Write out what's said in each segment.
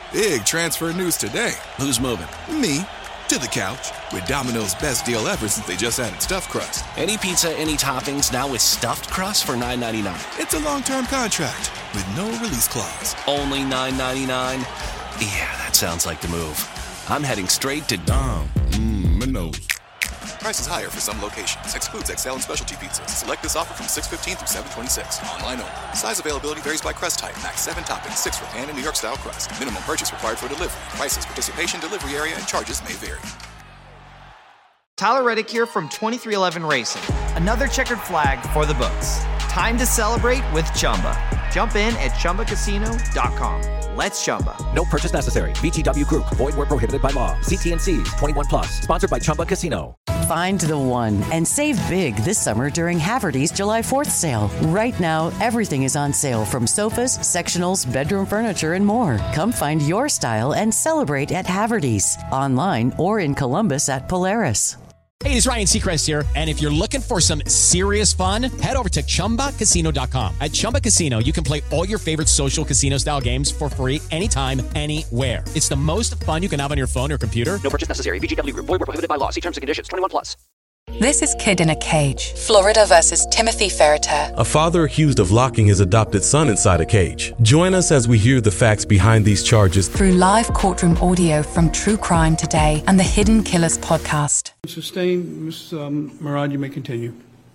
Big transfer news today. Who's moving? Me. To the couch. With Domino's best deal ever since they just added stuffed crust. Any pizza, any toppings, now with stuffed crust for $9.99. It's a long-term contract with no release clause. Only $9.99? Yeah, that sounds like the move. I'm heading straight to Domino's. Price is higher for some locations. Excludes XL and specialty pizzas. Select this offer from 6/15 through 7/26. Online only. Size availability varies by crust type. Max 7 toppings, 6 for pan and New York style crust. Minimum purchase required for delivery. Prices, participation, delivery area, and charges may vary. Tyler Reddick here from 2311 Racing. Another checkered flag for the books. Time to celebrate with Chumba. Jump in at ChumbaCasino.com. Let's Chumba. No purchase necessary. VGW Group. Void where prohibited by law. See T&Cs. 21 plus. Sponsored by Chumba Casino. Find the one and save big this summer during Haverty's July 4th sale. Right now, everything is on sale from sofas, sectionals, bedroom furniture, and more. Come find your style and celebrate at Haverty's. Online or in Columbus at Polaris. Hey, it's Ryan Seacrest here, and if you're looking for some serious fun, head over to ChumbaCasino.com. At Chumba Casino, you can play all your favorite social casino-style games for free anytime, anywhere. It's the most fun you can have on your phone or computer. No purchase necessary. VGW Group. Void where prohibited by law. See terms and conditions. 21 plus. This is Kid in a Cage. Florida versus Timothy Ferreter. A father accused of locking his adopted son inside a cage. Join us as we hear the facts behind these charges Through live courtroom audio from True Crime Today and the Hidden Killers podcast. Sustained, Ms. Murad, you may continue.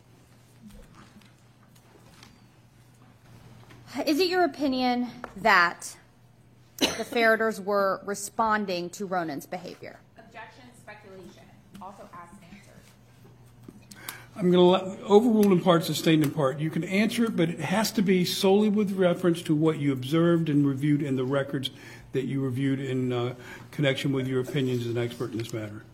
Is it your opinion that the Ferreters were responding to Ronan's behavior? Objection, speculation. Also asked and answered. I'm going to overrule in part, sustained in part. You can answer it, but it has to be solely with reference to what you observed and reviewed in the records that you reviewed in connection with your opinions as an expert in this matter.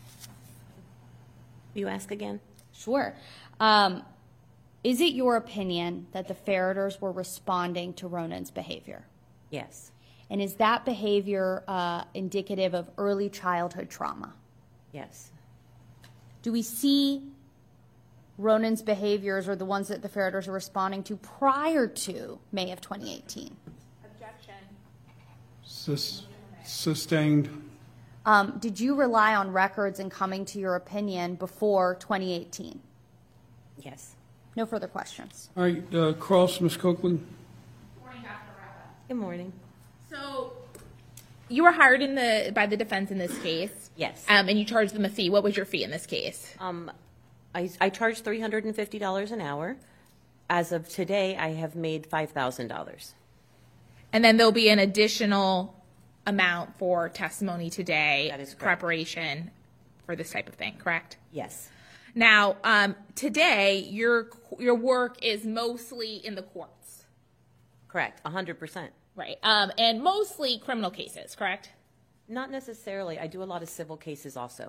You ask again? Sure. Is it your opinion that the Ferreters were responding to Ronan's behavior? Yes. And is that behavior indicative of early childhood trauma? Yes. Do we see Ronan's behaviors or the ones that the Ferreters are responding to prior to May of 2018? Objection. Sustained. Did you rely on records in coming to your opinion before 2018? Yes. No further questions. All right, Cross, Ms. Copeland. Good morning. So, you were hired by the defense in this case. Yes. And you charged them a fee. What was your fee in this case? I charged $350 an hour. As of today, I have made $5,000. And then there'll be an additional amount for testimony today. That is correct. Preparation for this type of thing, correct? Yes. Now, today, your work is mostly in the courts. Correct, 100%. Right. And mostly criminal cases, correct? Not necessarily. I do a lot of civil cases also.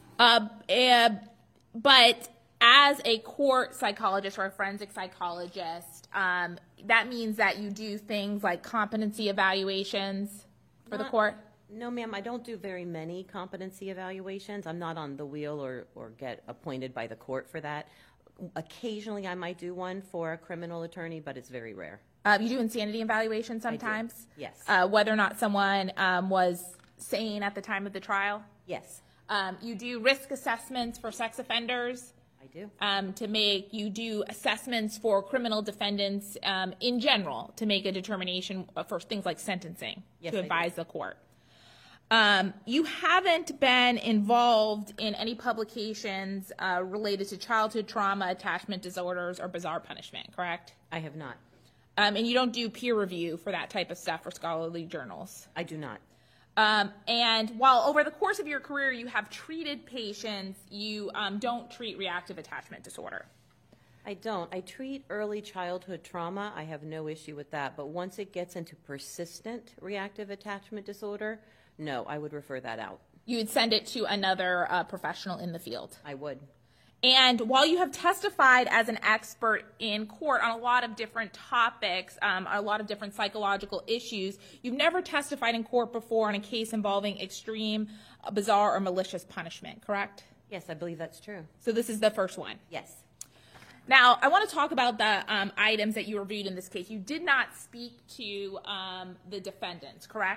But as a court psychologist or a forensic psychologist, that means that you do things like competency evaluations for the court? No, ma'am. I don't do very many competency evaluations. I'm not on the wheel or get appointed by the court for that. Occasionally, I might do one for a criminal attorney, but it's very rare. You do insanity evaluations sometimes? Yes. Whether or not someone was sane at the time of the trial? Yes. You do risk assessments for sex offenders? I do. You do assessments for criminal defendants in general to make a determination for things like sentencing, yes, to advise the court. You haven't been involved in any publications related to childhood trauma, attachment disorders, or bizarre punishment, correct? I have not. And you don't do peer review for that type of stuff for scholarly journals? I do not. And while over the course of your career you have treated patients, you don't treat reactive attachment disorder. I don't. I treat early childhood trauma. I have no issue with that. But once it gets into persistent reactive attachment disorder, no, I would refer that out. You would send it to another professional in the field? I would. And while you have testified as an expert in court on a lot of different topics, a lot of different psychological issues, you've never testified in court before on a case involving extreme, bizarre, or malicious punishment, correct? Yes, I believe that's true. So this is the first one? Yes. Now, I want to talk about the items that you reviewed in this case. You did not speak to the defendants, correct?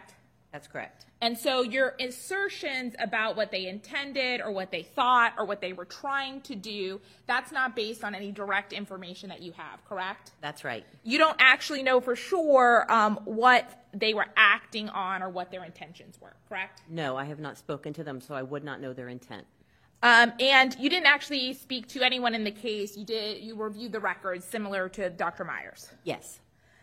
That's correct. And so your assertions about what they intended or what they thought or what they were trying to do, that's not based on any direct information that you have, correct? That's right. You don't actually know for sure what they were acting on or what their intentions were, correct? No, I have not spoken to them, so I would not know their intent. And you didn't actually speak to anyone in the case. You reviewed the records similar to Dr. Myers. Yes.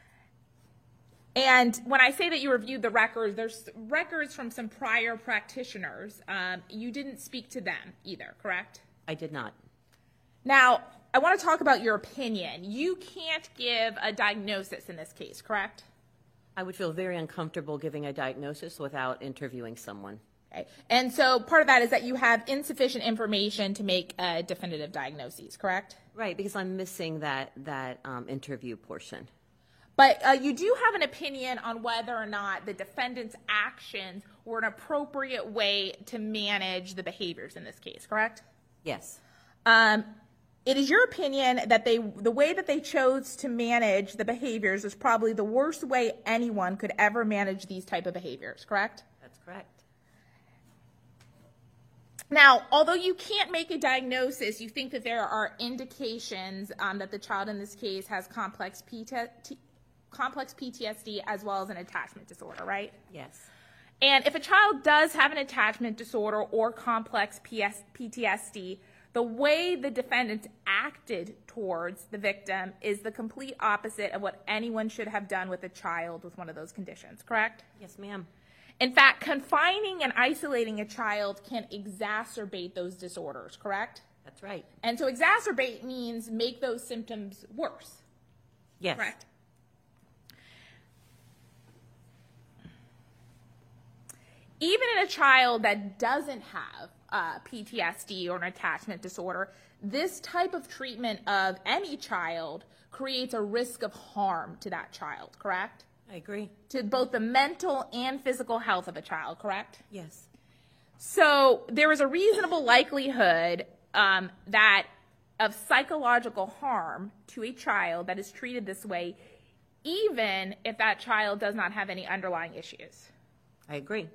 And when I say that you reviewed the records, there's records from some prior practitioners. You didn't speak to them either, correct? I did not. Now, I want to talk about your opinion. You can't give a diagnosis in this case, correct? I would feel very uncomfortable giving a diagnosis without interviewing someone. Okay. And so part of that is that you have insufficient information to make a definitive diagnosis, correct? Right, because I'm missing that interview portion. But you do have an opinion on whether or not the defendant's actions were an appropriate way to manage the behaviors in this case, correct? Yes. It is your opinion that the way that they chose to manage the behaviors is probably the worst way anyone could ever manage these type of behaviors, correct? That's correct. Now, although you can't make a diagnosis, you think that there are indications that the child in this case has complex PTSD as well as an attachment disorder, right? Yes. And if a child does have an attachment disorder or complex PTSD, the way the defendant acted towards the victim is the complete opposite of what anyone should have done with a child with one of those conditions, correct? Yes, ma'am. In fact, confining and isolating a child can exacerbate those disorders, correct? That's right. And so exacerbate means make those symptoms worse. Yes. Correct. Even in a child that doesn't have PTSD or an attachment disorder, this type of treatment of any child creates a risk of harm to that child, correct? I agree. To both the mental and physical health of a child, correct? Yes. So there is a reasonable likelihood that of psychological harm to a child that is treated this way, even if that child does not have any underlying issues. I agree.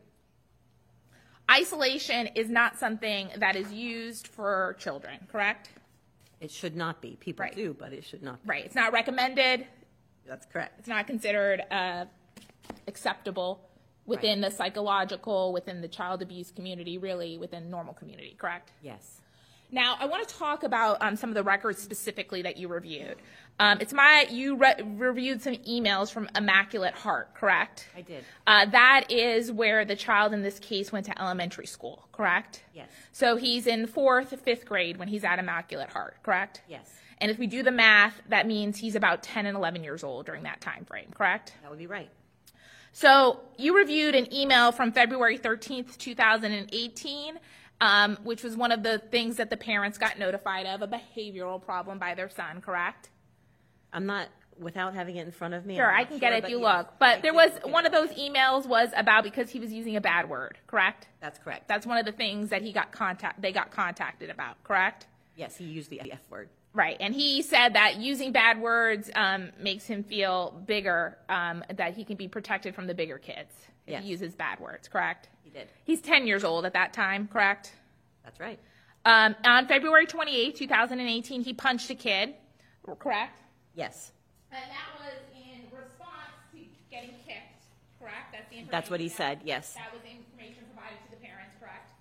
Isolation is not something that is used for children, correct? It should not be. People do, but it should not be. Right. It's not recommended. That's correct. It's not considered acceptable within the psychological, within the child abuse community, really within normal community, correct? Yes. Now, I want to talk about some of the records specifically that you reviewed. You reviewed some emails from Immaculate Heart, correct? I did. That is where the child in this case went to elementary school, correct? Yes. So he's in 4th, 5th grade when he's at Immaculate Heart, correct? Yes. And if we do the math, that means he's about 10 and 11 years old during that time frame, correct? That would be right. So you reviewed an email from February 13th, 2018, which was one of the things that the parents got notified of, a behavioral problem by their son, correct? I'm not, without having it in front of me. Sure, I can get it if you look. But there was, one of those emails was about because he was using a bad word, correct? That's correct. That's one of the things that they got contacted about, correct? Yes, he used the F word. Right, and he said that using bad words makes him feel bigger, that he can be protected from the bigger kids if he uses bad words, correct? He did. He's 10 years old at that time, correct? That's right. On February 28, 2018, he punched a kid, correct? Yes. And that was in response to getting kicked, correct? That's the information. That's what he said, yes. That was information provided to the parents, correct?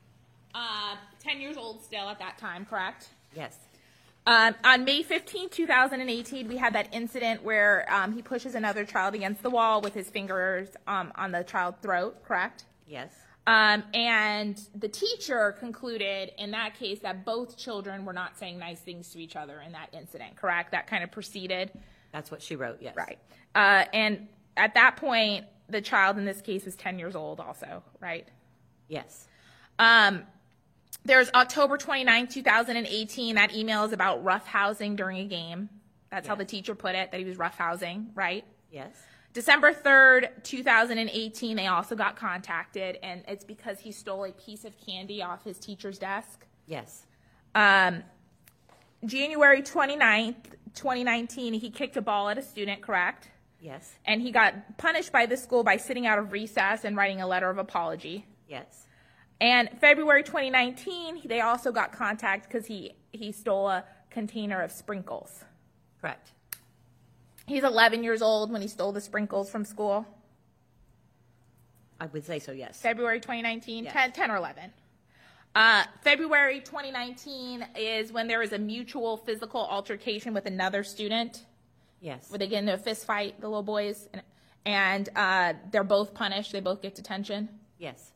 10 years old still at that time, correct? Yes. On May 15, 2018, we had that incident where he pushes another child against the wall with his fingers on the child's throat, correct? Yes. And the teacher concluded in that case that both children were not saying nice things to each other in that incident, correct? That kind of proceeded. That's what she wrote, yes. Right. And at that point, the child in this case was 10 years old also, right? Yes. There's October 29, 2018. That email is about roughhousing during a game. That's how the teacher put it, that he was roughhousing, right? Yes. December 3rd, 2018, they also got contacted, and it's because he stole a piece of candy off his teacher's desk. Yes. January 29th, 2019, he kicked a ball at a student, correct? Yes. And he got punished by the school by sitting out of recess and writing a letter of apology. Yes. And February 2019, they also got contact because he stole a container of sprinkles. Correct. He's 11 years old when he stole the sprinkles from school. I would say so, yes. February 2019, yes. 10 or 11. February 2019 is when there was a mutual physical altercation with another student. Yes. Where they get into a fist fight, the little boys, and they're both punished. They both get detention. Yes.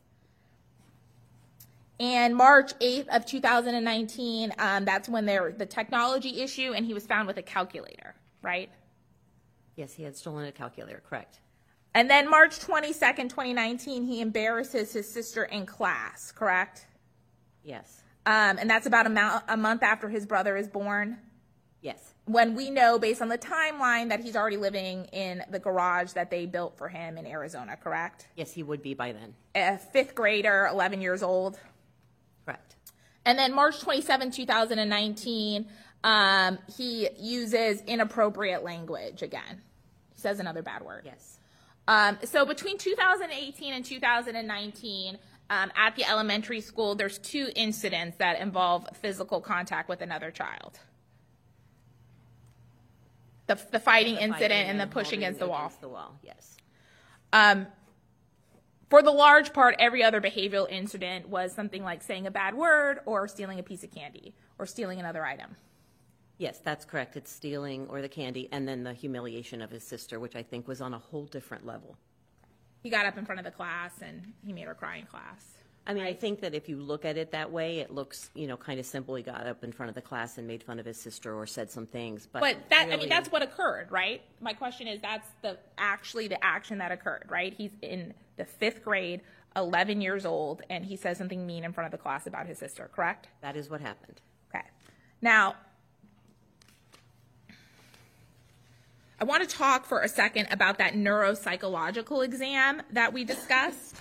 And March 8th of 2019, that's when the technology issue, and he was found with a calculator, right? Yes, he had stolen a calculator, correct. And then March 22nd, 2019, he embarrasses his sister in class, correct? Yes. And that's about a month after his brother is born. Yes. When we know, based on the timeline, that he's already living in the garage that they built for him in Arizona, correct? Yes, he would be by then. A fifth grader, 11 years old. Correct. And then March 27, 2019, he uses inappropriate language again. He says another bad word. Yes. So between 2018 and 2019, at the elementary school, there's 2 incidents that involve physical contact with another child. The fighting incident and the pushing against the wall. Yes. For the large part, every other behavioral incident was something like saying a bad word or stealing a piece of candy or stealing another item. Yes, that's correct. It's stealing or the candy, and then the humiliation of his sister, which I think was on a whole different level. He got up in front of the class and he made her cry in class. I mean, I think that if you look at it that way, it looks, kind of simple. He got up in front of the class and made fun of his sister or said some things. But that's what occurred, right? My question is, that's actually the action that occurred, right? He's in the 5th grade, 11 years old, and he says something mean in front of the class about his sister, correct? That is what happened. Okay. Now, I want to talk for a second about that neuropsychological exam that we discussed.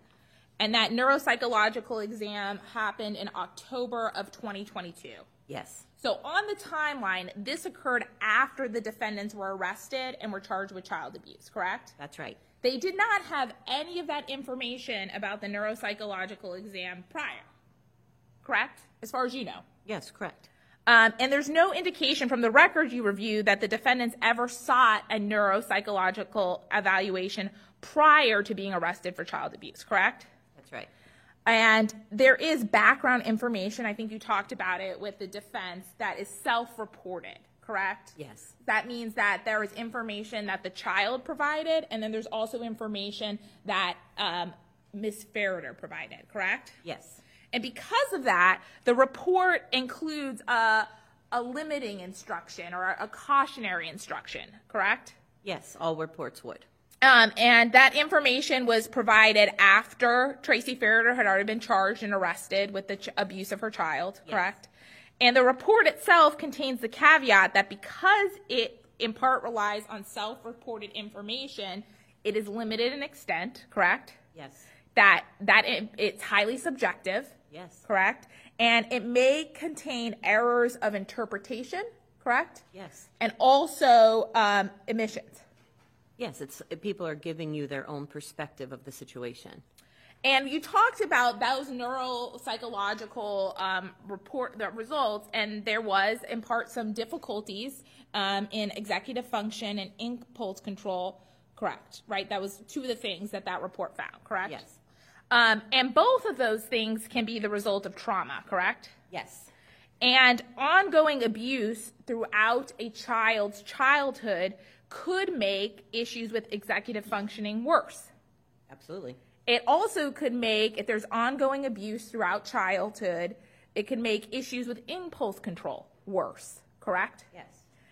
And that neuropsychological exam happened in October of 2022. Yes. So on the timeline, this occurred after the defendants were arrested and were charged with child abuse, correct? That's right. They did not have any of that information about the neuropsychological exam prior, correct? As far as you know. Yes, correct. And there's no indication from the records you reviewed that the defendants ever sought a neuropsychological evaluation prior to being arrested for child abuse, correct? That's right. And there is background information, I think you talked about it with the defense, that is self-reported, correct? Yes. That means that there is information that the child provided, and then there's also information that Ms. Ferreter provided, correct? Yes. And because of that, the report includes a limiting instruction or a cautionary instruction, correct? Yes, all reports would. And that information was provided after Tracy Ferreter had already been charged and arrested with the abuse of her child, correct? And the report itself contains the caveat that because it in part relies on self-reported information, it is limited in extent, correct? Yes. That it's highly subjective, yes, correct? And it may contain errors of interpretation, correct? Yes. And also omissions. Yes, people are giving you their own perspective of the situation. And you talked about those neuropsychological the results, and there was, in part, some difficulties in executive function and impulse control, correct, right? That was 2 of the things that report found, correct? Yes. And both of those things can be the result of trauma, correct? Yes. And ongoing abuse throughout a child's childhood could make issues with executive functioning worse. Absolutely. It also could make, if there's ongoing abuse throughout childhood, it could make issues with impulse control worse, correct? Yes.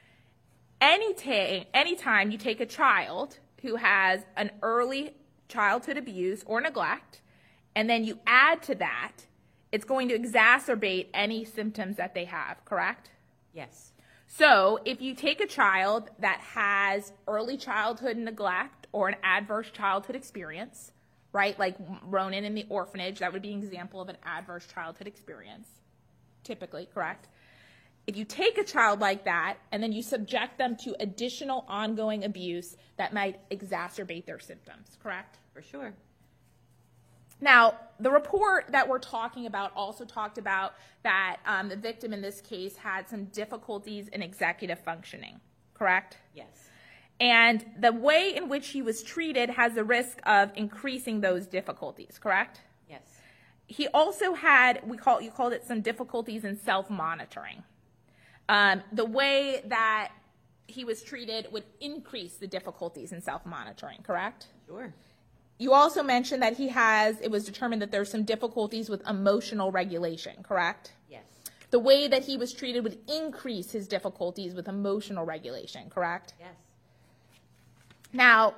Anytime you take a child who has an early childhood abuse or neglect, and then you add to that, it's going to exacerbate any symptoms that they have, correct? Yes. So if you take a child that has early childhood neglect or an adverse childhood experience, right, like Ronan in the orphanage, that would be an example of an adverse childhood experience, typically, correct? if you take a child like that and then you subject them to additional ongoing abuse, that might exacerbate their symptoms, correct? For sure. Now, the report that we're talking about also talked about that the victim in this case had some difficulties in executive functioning, correct? Yes. And the way in which he was treated has the risk of increasing those difficulties, correct? Yes. He also had, you called it some difficulties in self-monitoring. The way that he was treated would increase the difficulties in self-monitoring, correct? Sure. You also mentioned that it was determined that there's some difficulties with emotional regulation, correct? Yes. The way that he was treated would increase his difficulties with emotional regulation, correct? Yes. Now,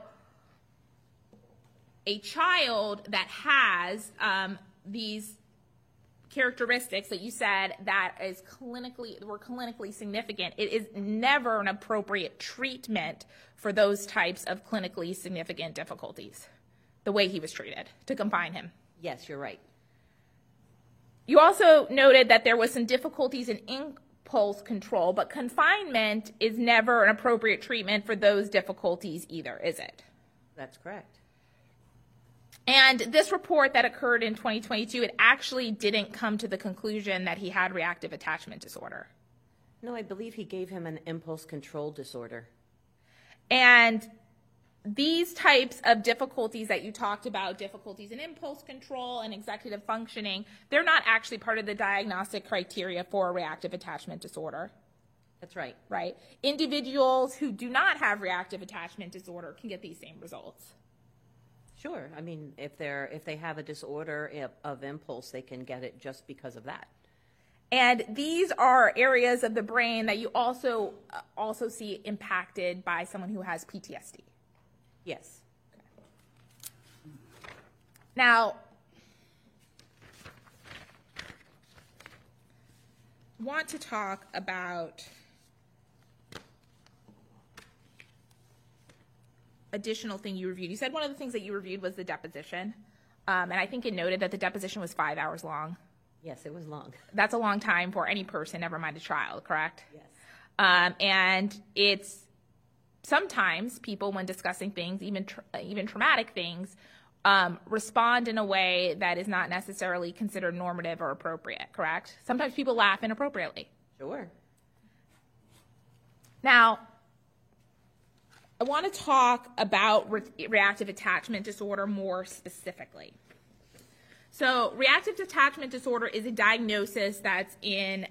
a child that has these characteristics that you said that were clinically significant, it is never an appropriate treatment for those types of clinically significant difficulties, the way he was treated, to confine him. Yes, you're right. You also noted that there was some difficulties in impulse control, but confinement is never an appropriate treatment for those difficulties either, is it? That's correct. And this report that occurred in 2022, it actually didn't come to the conclusion that he had reactive attachment disorder. No, I believe he gave him an impulse control disorder. And these types of difficulties that you talked about, difficulties in impulse control and executive functioning, they're not actually part of the diagnostic criteria for a reactive attachment disorder. That's right. Right. Individuals who do not have reactive attachment disorder can get these same results. Sure. I mean, if they have a disorder of impulse, they can get it just because of that. And these are areas of the brain that you also see impacted by someone who has PTSD. Yes. Now, I want to talk about additional thing you reviewed. You said one of the things that you reviewed was the deposition, and I think it noted that the deposition was 5 hours long. Yes, it was long. That's a long time for any person, never mind a child, correct? Yes. And it's sometimes people, when discussing things, even traumatic things, respond in a way that is not necessarily considered normative or appropriate, correct? Sometimes people laugh inappropriately. Sure. Now, I want to talk about reactive attachment disorder more specifically. So, reactive attachment disorder is a diagnosis that's in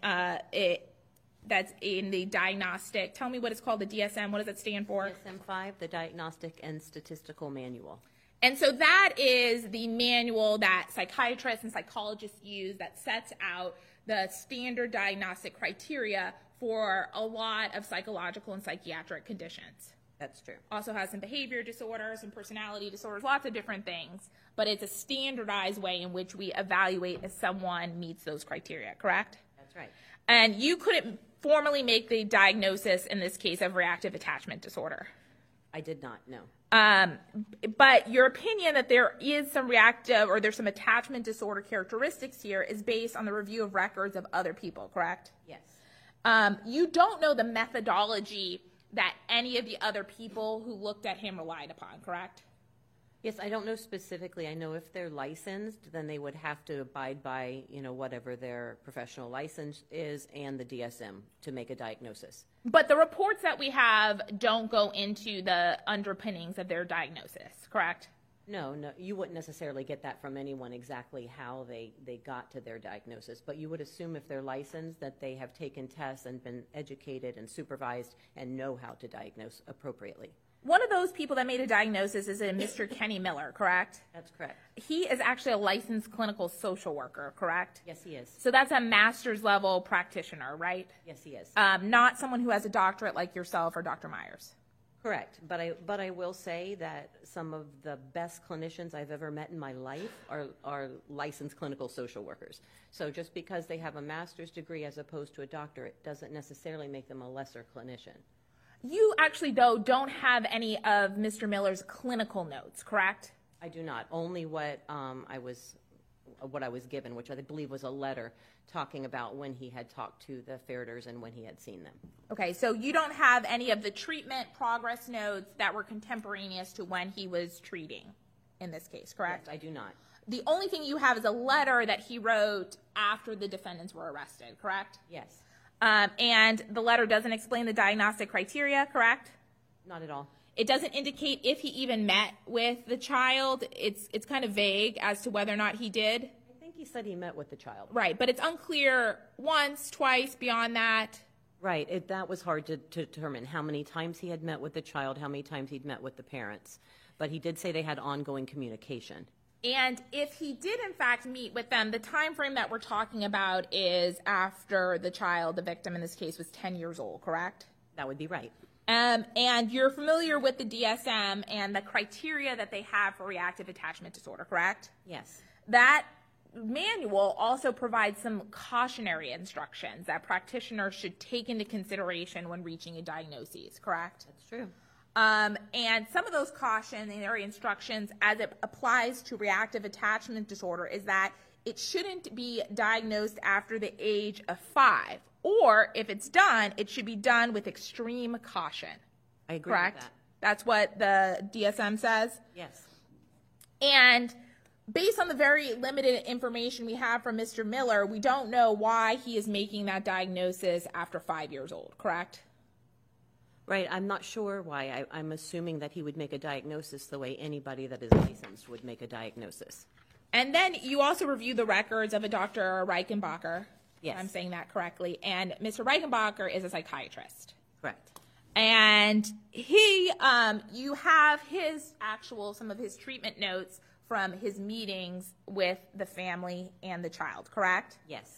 the diagnostic. Tell me what it's called, the DSM. What does it stand for? DSM-5, the Diagnostic and Statistical Manual. And so that is the manual that psychiatrists and psychologists use that sets out the standard diagnostic criteria for a lot of psychological and psychiatric conditions. That's true. Also has some behavior disorders, some personality disorders, lots of different things. But it's a standardized way in which we evaluate if someone meets those criteria, correct? That's right. And you couldn't formally make the diagnosis in this case of reactive attachment disorder. I did not, no. But your opinion that there is some reactive or there's some attachment disorder characteristics here is based on the review of records of other people, correct? Yes. You don't know the methodology that any of the other people who looked at him relied upon, correct? Yes, I don't know specifically. I know if they're licensed, then they would have to abide by, whatever their professional license is and the DSM to make a diagnosis. But the reports that we have don't go into the underpinnings of their diagnosis, correct? No, you wouldn't necessarily get that from anyone exactly how they got to their diagnosis, but you would assume if they're licensed that they have taken tests and been educated and supervised and know how to diagnose appropriately. One of those people that made a diagnosis is a Mr. Kenny Miller, correct? That's correct. He is actually a licensed clinical social worker, correct? Yes, he is. So that's a master's level practitioner, right? Yes, he is. Not someone who has a doctorate like yourself or Dr. Myers. Correct, but I will say that some of the best clinicians I've ever met in my life are licensed clinical social workers. So just because they have a master's degree as opposed to a doctorate doesn't necessarily make them a lesser clinician. You actually, though, don't have any of Mr. Miller's clinical notes, correct? I do not. Only what I was what I was given, which I believe was a letter talking about when he had talked to the Fairders and when he had seen them. Okay, so you don't have any of the treatment progress notes that were contemporaneous to when he was treating in this case, correct? Yes, I do not. The only thing you have is a letter that he wrote after the defendants were arrested, correct? Yes. And the letter doesn't explain the diagnostic criteria, correct? Not at all. It doesn't indicate if he even met with the child. It's kind of vague as to whether or not he did. I think he said he met with the child. Right, but it's unclear once, twice, beyond that. Right, that was hard to determine how many times he had met with the child, how many times he'd met with the parents. But he did say they had ongoing communication. And if he did, in fact, meet with them, the time frame that we're talking about is after the child, the victim in this case, was 10 years old, correct? That would be right. And you're familiar with the DSM and the criteria that they have for reactive attachment disorder, correct? Yes. That manual also provides some cautionary instructions that practitioners should take into consideration when reaching a diagnosis, correct? That's true. And some of those cautionary instructions as it applies to reactive attachment disorder is that it shouldn't be diagnosed after the age of 5. Or if it's done, it should be done with extreme caution. I agree correct? with that. That's what the DSM says? Yes. And based on the very limited information we have from Mr. Miller, we don't know why he is making that diagnosis after 5 years old, correct? Right. I'm not sure why. I'm assuming that he would make a diagnosis the way anybody that is licensed would make a diagnosis. And then you also review the records of a Dr. Reichenbacher. Yes. If I'm saying that correctly. And Mr. Reichenbacher is a psychiatrist. Correct. And he, you have some of his treatment notes from his meetings with the family and the child, correct? Yes.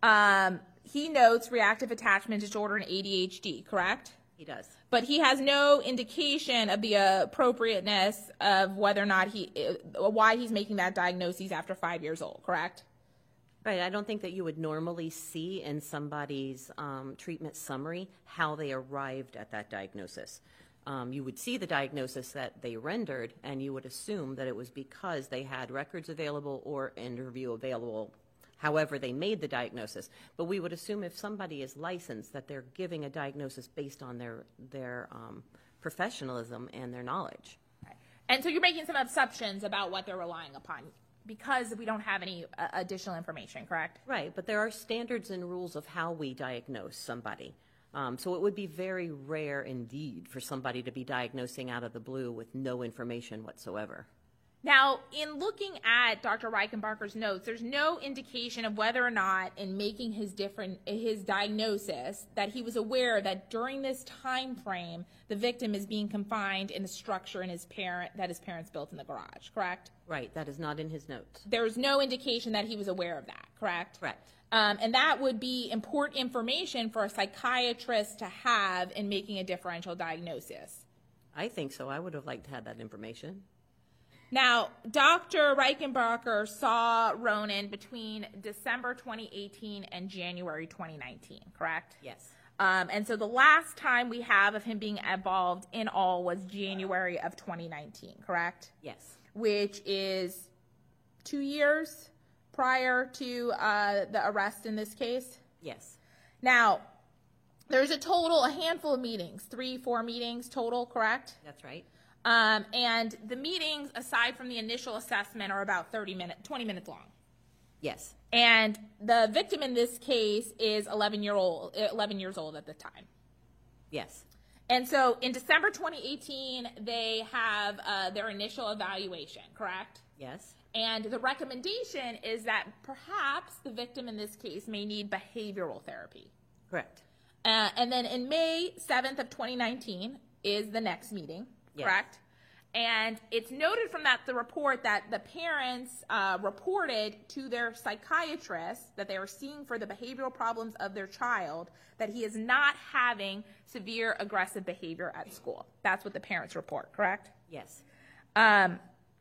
He notes reactive attachment disorder and ADHD, correct? He does. But he has no indication of the appropriateness of whether or not why he's making that diagnosis after 5 years old, correct? Right. I don't think that you would normally see in somebody's treatment summary how they arrived at that diagnosis. You would see the diagnosis that they rendered, and you would assume that it was because they had records available or interview available, however they made the diagnosis. But we would assume if somebody is licensed that they're giving a diagnosis based on their professionalism and their knowledge. Right. And so you're making some assumptions about what they're relying upon because we don't have any additional information, correct? Right, but there are standards and rules of how we diagnose somebody. So it would be very rare indeed for somebody to be diagnosing out of the blue with no information whatsoever. Now, in looking at Dr. Reichenbacher's notes, there's no indication of whether or not in making his diagnosis that he was aware that during this time frame, the victim is being confined in the structure that his parents built in the garage, correct? Right, that is not in his notes. There's no indication that he was aware of that, correct? Correct. And that would be important information for a psychiatrist to have in making a differential diagnosis. I think so. I would have liked to have that information. Now, Dr. Reichenbacher saw Ronan between December 2018 and January 2019, correct? Yes. And so the last time we have of him being involved in all was January of 2019, correct? Yes. Which is 2 years prior to the arrest in this case? Yes. Now, there's a handful of meetings, 3-4 meetings total, correct? That's right. And the meetings, aside from the initial assessment, are about 20 minutes long. Yes. And the victim in this case is 11 years old at the time. Yes. And so in December 2018, they have their initial evaluation, correct? Yes. And the recommendation is that perhaps the victim in this case may need behavioral therapy. Correct. And then in May 7th of 2019 is the next meeting. Yes. Correct? And it's noted from the report that the parents reported to their psychiatrist that they were seeing for the behavioral problems of their child that he is not having severe aggressive behavior at school. That's what the parents report, correct? Yes. And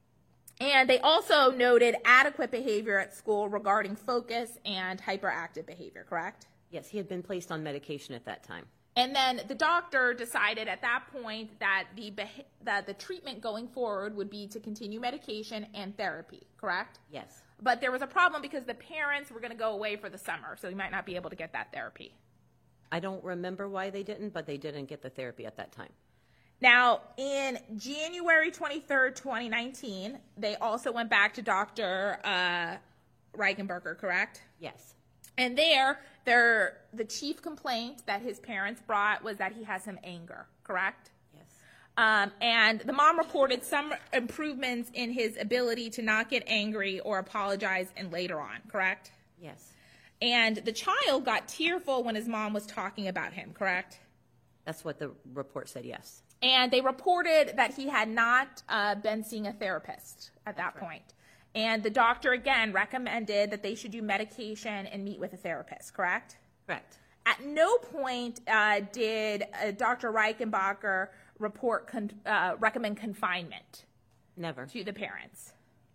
they also noted adequate behavior at school regarding focus and hyperactive behavior, correct? Yes, he had been placed on medication at that time. And then the doctor decided at that point that the treatment going forward would be to continue medication and therapy, correct? Yes. But there was a problem because the parents were going to go away for the summer, so he might not be able to get that therapy. I don't remember why they didn't, but they didn't get the therapy at that time. Now, in January 23rd, 2019, they also went back to Dr. Reichenbacher, correct? Yes. And the chief complaint that his parents brought was that he has some anger, correct? Yes. And the mom reported some improvements in his ability to not get angry or apologize and later on, correct? Yes. And the child got tearful when his mom was talking about him, correct? That's what the report said, yes. And they reported that he had not been seeing a therapist at that point. And the doctor, again, recommended that they should do medication and meet with a therapist, correct? Correct. At no point did Dr. Reichenbacher recommend confinement. Never. To the parents.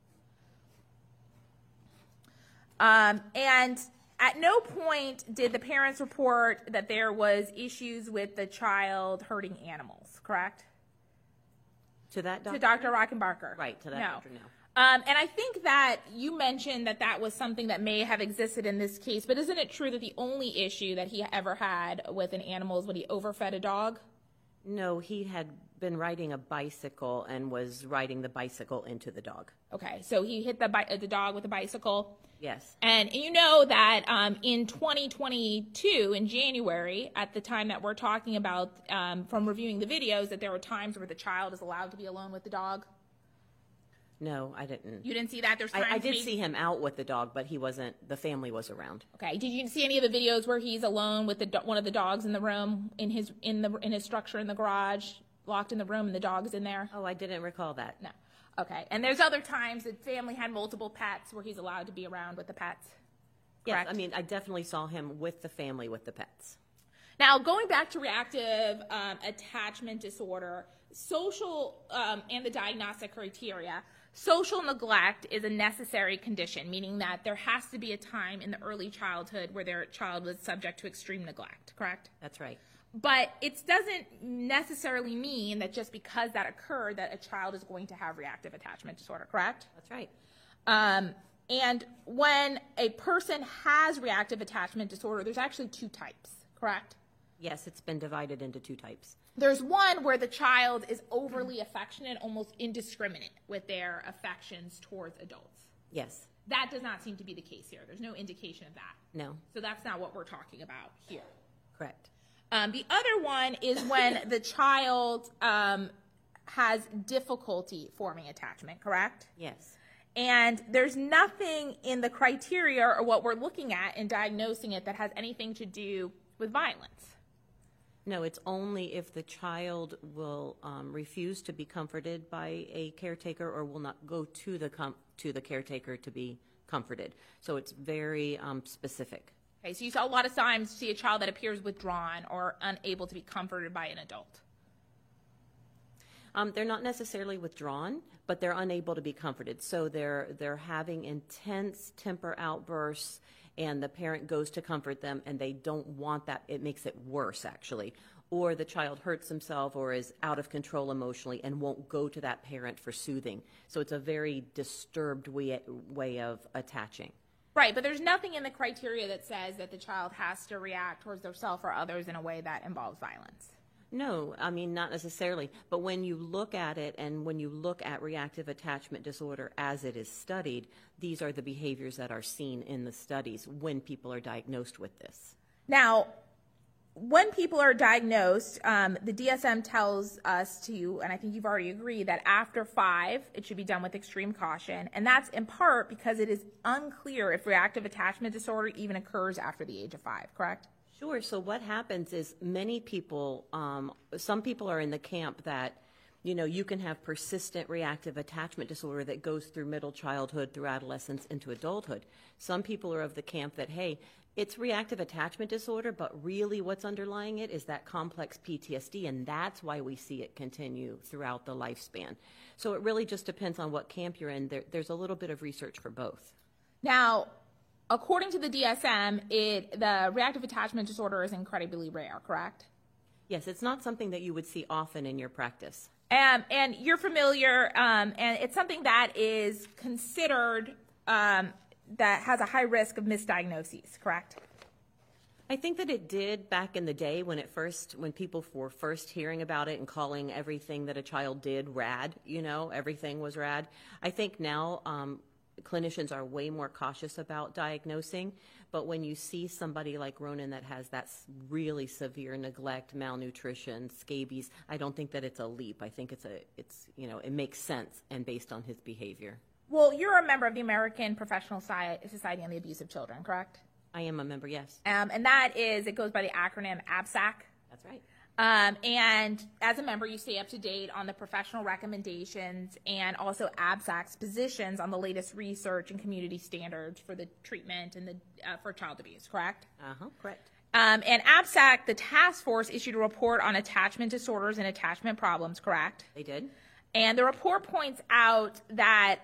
And at no point did the parents report that there was issues with the child hurting animals, correct? To that doctor? To Dr. Reichenbacher. Right, to that doctor, no. And I think that you mentioned that that was something that may have existed in this case, but isn't it true that the only issue that he ever had with an animal is when he overfed a dog? No, he had been riding a bicycle and was riding the bicycle into the dog. Okay, so he hit the dog with a bicycle? Yes. And you know that in 2022, in January, at the time that we're talking about from reviewing the videos, that there were times where the child is allowed to be alone with the dog? No, I didn't. You didn't see that? There's times I did see him out with the dog, but he wasn't, the family was around. Okay. Did you see any of the videos where he's alone with one of the dogs in the room, in his structure in the garage, locked in the room, and the dog's in there? Oh, I didn't recall that. No. Okay. And there's other times that family had multiple pets where he's allowed to be around with the pets? Correct? Yes, I mean, I definitely saw him with the family with the pets. Now, going back to reactive attachment disorder, social and the diagnostic criteria, social neglect is a necessary condition, meaning that there has to be a time in the early childhood where their child was subject to extreme neglect, correct? That's right. But it doesn't necessarily mean that just because that occurred that a child is going to have reactive attachment disorder, correct? That's right. And when a person has reactive attachment disorder, there's actually two types, correct? Yes, it's been divided into two types. There's one where the child is overly affectionate, almost indiscriminate with their affections towards adults. Yes. That does not seem to be the case here. There's no indication of that. No. So that's not what we're talking about here. Correct. The other one is when the child has difficulty forming attachment, correct? Yes. And there's nothing in the criteria or what we're looking at in diagnosing it that has anything to do with violence. No, it's only if the child will refuse to be comforted by a caretaker or will not go to the caretaker to be comforted. So it's very specific. Okay, so you saw a lot of times see a child that appears withdrawn or unable to be comforted by an adult. They're not necessarily withdrawn, but they're unable to be comforted. So they're having intense temper outbursts, and the parent goes to comfort them, and they don't want that. It makes it worse, actually. Or the child hurts himself or is out of control emotionally and won't go to that parent for soothing. So it's a very disturbed way of attaching. Right, but there's nothing in the criteria that says that the child has to react towards themselves or others in a way that involves violence. No, I mean, not necessarily. But when you look at it and when you look at reactive attachment disorder as it is studied, these are the behaviors that are seen in the studies when people are diagnosed with this. Now, when people are diagnosed, the DSM tells us to, and I think you've already agreed, that after 5, it should be done with extreme caution. And that's in part because it is unclear if reactive attachment disorder even occurs after the age of 5, correct? Sure. So what happens is many people, some people are in the camp that, you can have persistent reactive attachment disorder that goes through middle childhood, through adolescence, into adulthood. Some people are of the camp that, hey, it's reactive attachment disorder, but really what's underlying it is that complex PTSD, and that's why we see it continue throughout the lifespan. So it really just depends on what camp you're in. There's a little bit of research for both. Now, according to the DSM, the reactive attachment disorder is incredibly rare, correct? Yes, it's not something that you would see often in your practice. And you're familiar, and it's something that is considered that has a high risk of misdiagnoses, correct? I think that it did back in the day when people were first hearing about it and calling everything that a child did rad, everything was rad. I think now clinicians are way more cautious about diagnosing, but when you see somebody like Ronan that has that really severe neglect, malnutrition, scabies, I don't think that it's a leap. I think it makes sense and based on his behavior. Well, you're a member of the American Professional Society on the Abuse of Children, correct? I am a member, yes. And it goes by the acronym ABSAC. That's right. And as a member, you stay up to date on the professional recommendations and also ABSAC's positions on the latest research and community standards for the treatment and for child abuse, correct? Correct. And ABSAC, the task force, issued a report on attachment disorders and attachment problems, correct? They did. And the report points out that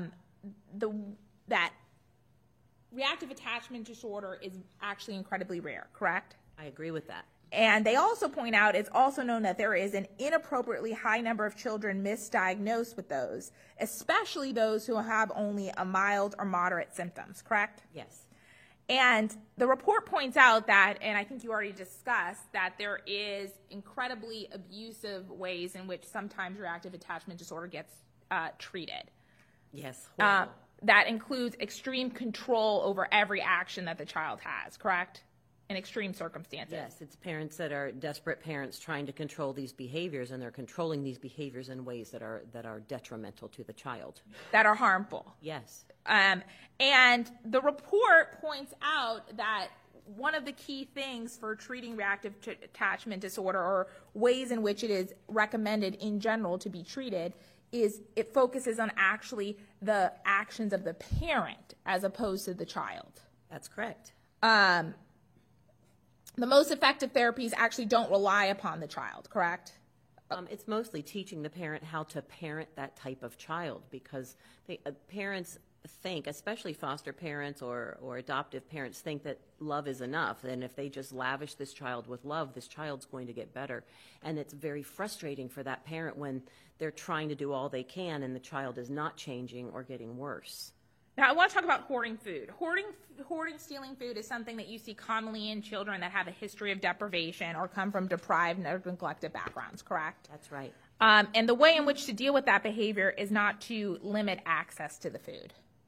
that reactive attachment disorder is actually incredibly rare, correct? I agree with that. And they also point out it's also known that there is an inappropriately high number of children misdiagnosed with those, especially those who have only a mild or moderate symptoms, correct? Yes. And the report points out that, and I think you already discussed, that there is incredibly abusive ways in which sometimes reactive attachment disorder gets treated. Yes. That includes extreme control over every action that the child has, correct? In extreme circumstances. Yes, it's parents that are desperate parents trying to control these behaviors, and they're controlling these behaviors in ways that are detrimental to the child. That are harmful. Yes. And the report points out that one of the key things for treating reactive attachment disorder, or ways in which it is recommended in general to be treated, is it focuses on actually the actions of the parent as opposed to the child. That's correct. The most effective therapies actually don't rely upon the child, correct? It's mostly teaching the parent how to parent that type of child, because parents think, especially foster parents or adoptive parents, think that love is enough, and if they just lavish this child with love, this child's going to get better. And it's very frustrating for that parent when they're trying to do all they can and the child is not changing or getting worse. Now, I want to talk about hoarding food. Hoarding, stealing food is something that you see commonly in children that have a history of deprivation or come from deprived or neglected backgrounds, correct? That's right. And the way in which to deal with that behavior is not to limit access to the food.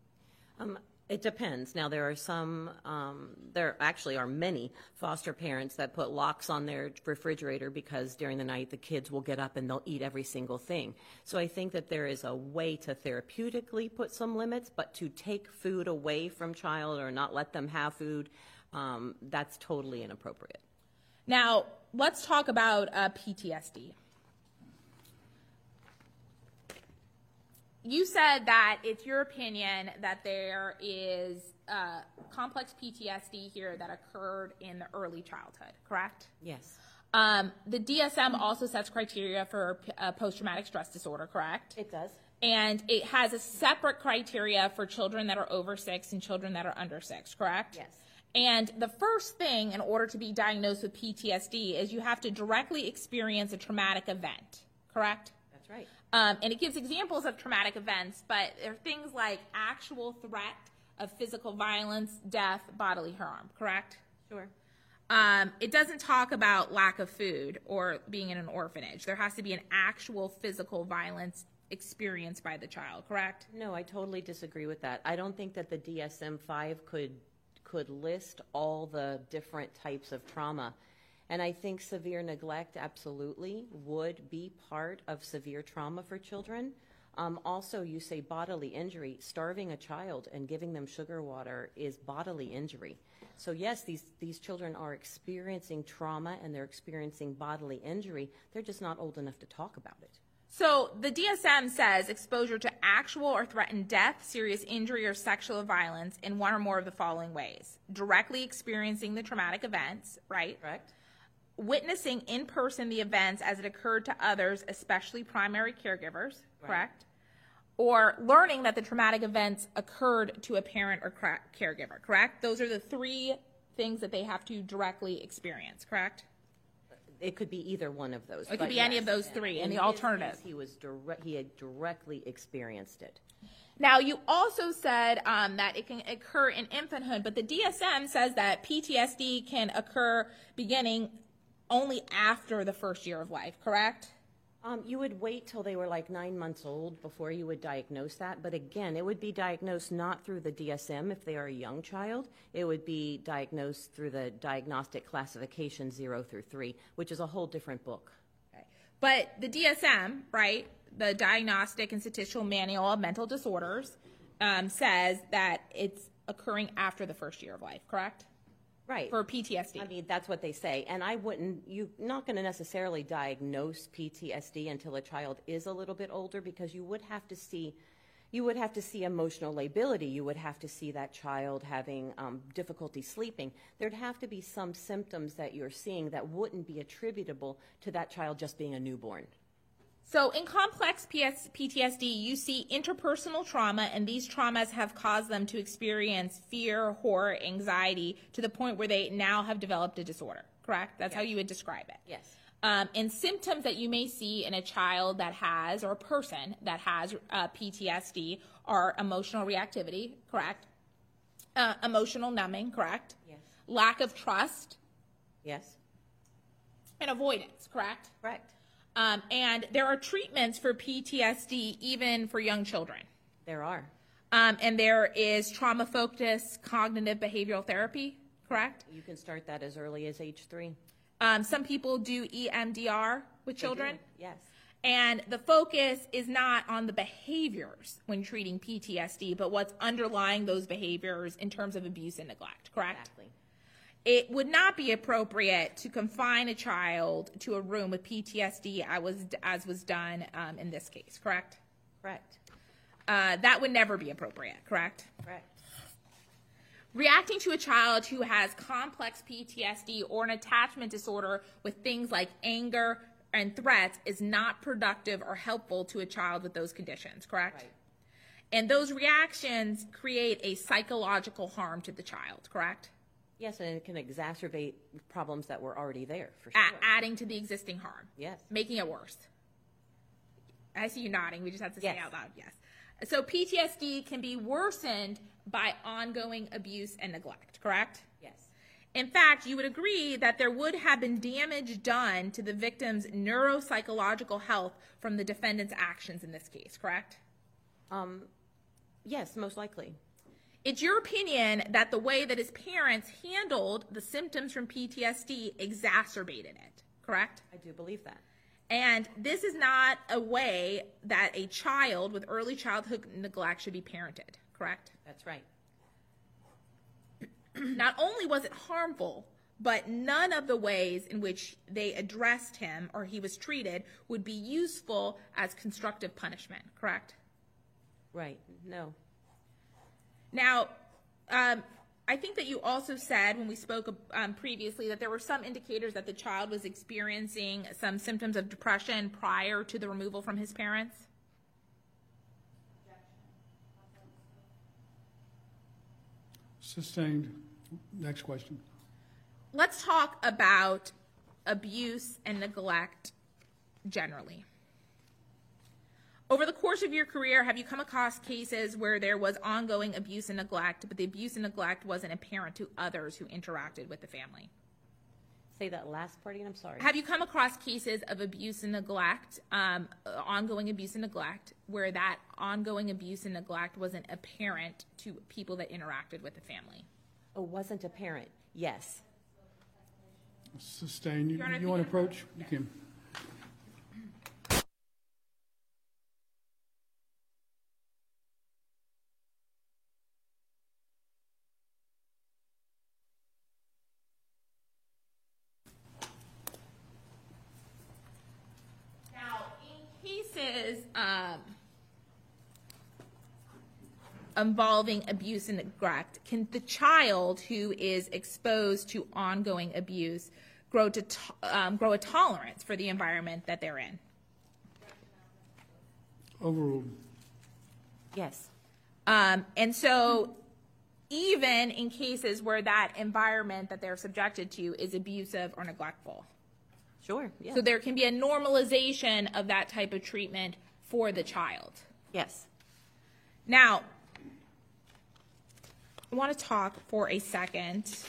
It depends. Now, there actually are many foster parents that put locks on their refrigerator because during the night the kids will get up and they'll eat every single thing. So I think that there is a way to therapeutically put some limits, but to take food away from child or not let them have food, that's totally inappropriate. Now, let's talk about PTSD. You said that it's your opinion that there is complex PTSD here that occurred in the early childhood, correct? Yes. The DSM also sets criteria for post-traumatic stress disorder, correct? It does. And it has a separate criteria for children that are over 6 and children that are under 6, correct? Yes. And the first thing in order to be diagnosed with PTSD is you have to directly experience a traumatic event, correct? That's right. And it gives examples of traumatic events, but there are things like actual threat of physical violence, death, bodily harm, correct? Sure. It doesn't talk about lack of food or being in an orphanage. There has to be an actual physical violence experienced by the child, correct? No, I totally disagree with that. I don't think that the DSM-5 could list all the different types of trauma. And I think severe neglect absolutely would be part of severe trauma for children. Also, you say bodily injury. Starving a child and giving them sugar water is bodily injury. So yes, these children are experiencing trauma and they're experiencing bodily injury. They're just not old enough to talk about it. So the DSM says exposure to actual or threatened death, serious injury, or sexual violence in one or more of the following ways. Directly experiencing the traumatic events, right? Correct. Witnessing in person the events as it occurred to others, especially primary caregivers, correct? Or learning that the traumatic events occurred to a parent or caregiver, correct? Those are the three things that they have to directly experience, correct? It could be either one of those. It could be any of those three, and the alternative. He had directly experienced it. Now, you also said that it can occur in infanthood, but the DSM says that PTSD can occur beginning only after the first year of life, correct? You would wait till they were like 9 months old before you would diagnose that. But again, it would be diagnosed not through the DSM if they are a young child. It would be diagnosed through the diagnostic classification 0 through 3, which is a whole different book. Okay. But the DSM, right, the Diagnostic and Statistical Manual of Mental Disorders, says that it's occurring after the first year of life, correct? Right. For PTSD. I mean, that's what they say. And you're not going to necessarily diagnose PTSD until a child is a little bit older, because you would have to see emotional lability. You would have to see that child having difficulty sleeping. There'd have to be some symptoms that you're seeing that wouldn't be attributable to that child just being a newborn. So in complex PTSD, you see interpersonal trauma, and these traumas have caused them to experience fear, horror, anxiety, to the point where they now have developed a disorder, correct? That's how you would describe it. Yes. And symptoms that you may see in a child that has, or a person that has PTSD, are emotional reactivity, correct? Emotional numbing, correct? Yes. Lack of trust. Yes. And avoidance, correct? Correct. And there are treatments for PTSD even for young children. There are. And there is trauma-focused cognitive behavioral therapy, correct? You can start that as early as age 3. Some people do EMDR with children. Yes. And the focus is not on the behaviors when treating PTSD, but what's underlying those behaviors in terms of abuse and neglect, correct? Exactly. It would not be appropriate to confine a child to a room with PTSD as was done in this case, correct? Correct. That would never be appropriate, correct? Correct. Reacting to a child who has complex PTSD or an attachment disorder with things like anger and threats is not productive or helpful to a child with those conditions, correct? Right. And those reactions create a psychological harm to the child, correct? Yes, and it can exacerbate problems that were already there, for sure. Adding to the existing harm. Yes. Making it worse. I see you nodding. We just have to say out loud, yes. So PTSD can be worsened by ongoing abuse and neglect, correct? Yes. In fact, you would agree that there would have been damage done to the victim's neuropsychological health from the defendant's actions in this case, correct? Yes, most likely. It's your opinion that the way that his parents handled the symptoms from PTSD exacerbated it, correct? I do believe that. And this is not a way that a child with early childhood neglect should be parented, correct? That's right. Not only was it harmful, but none of the ways in which they addressed him or he was treated would be useful as constructive punishment, correct? Right. No. Now, I think that you also said when we spoke previously that there were some indicators that the child was experiencing some symptoms of depression prior to the removal from his parents. Sustained. Next question. Let's talk about abuse and neglect generally. Over the course of your career, have you come across cases where there was ongoing abuse and neglect, but the abuse and neglect wasn't apparent to others who interacted with the family? Say that last part again, I'm sorry. Have you come across cases of abuse and neglect, ongoing abuse and neglect, where that ongoing abuse and neglect wasn't apparent to people that interacted with the family? Oh, wasn't apparent? Yes. Sustained. You want to approach? You can. Cases involving abuse and neglect, can the child who is exposed to ongoing abuse grow a tolerance for the environment that they're in? Overruled. Yes. And so even in cases where that environment that they're subjected to is abusive or neglectful. Sure, yeah. So there can be a normalization of that type of treatment for the child. Yes. Now, I want to talk for a second. Just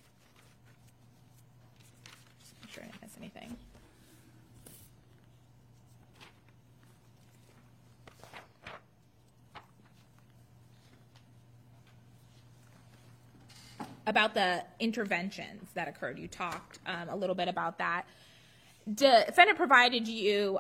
make sure I didn't miss anything. About the interventions that occurred. You talked a little bit about that. Defendant provided you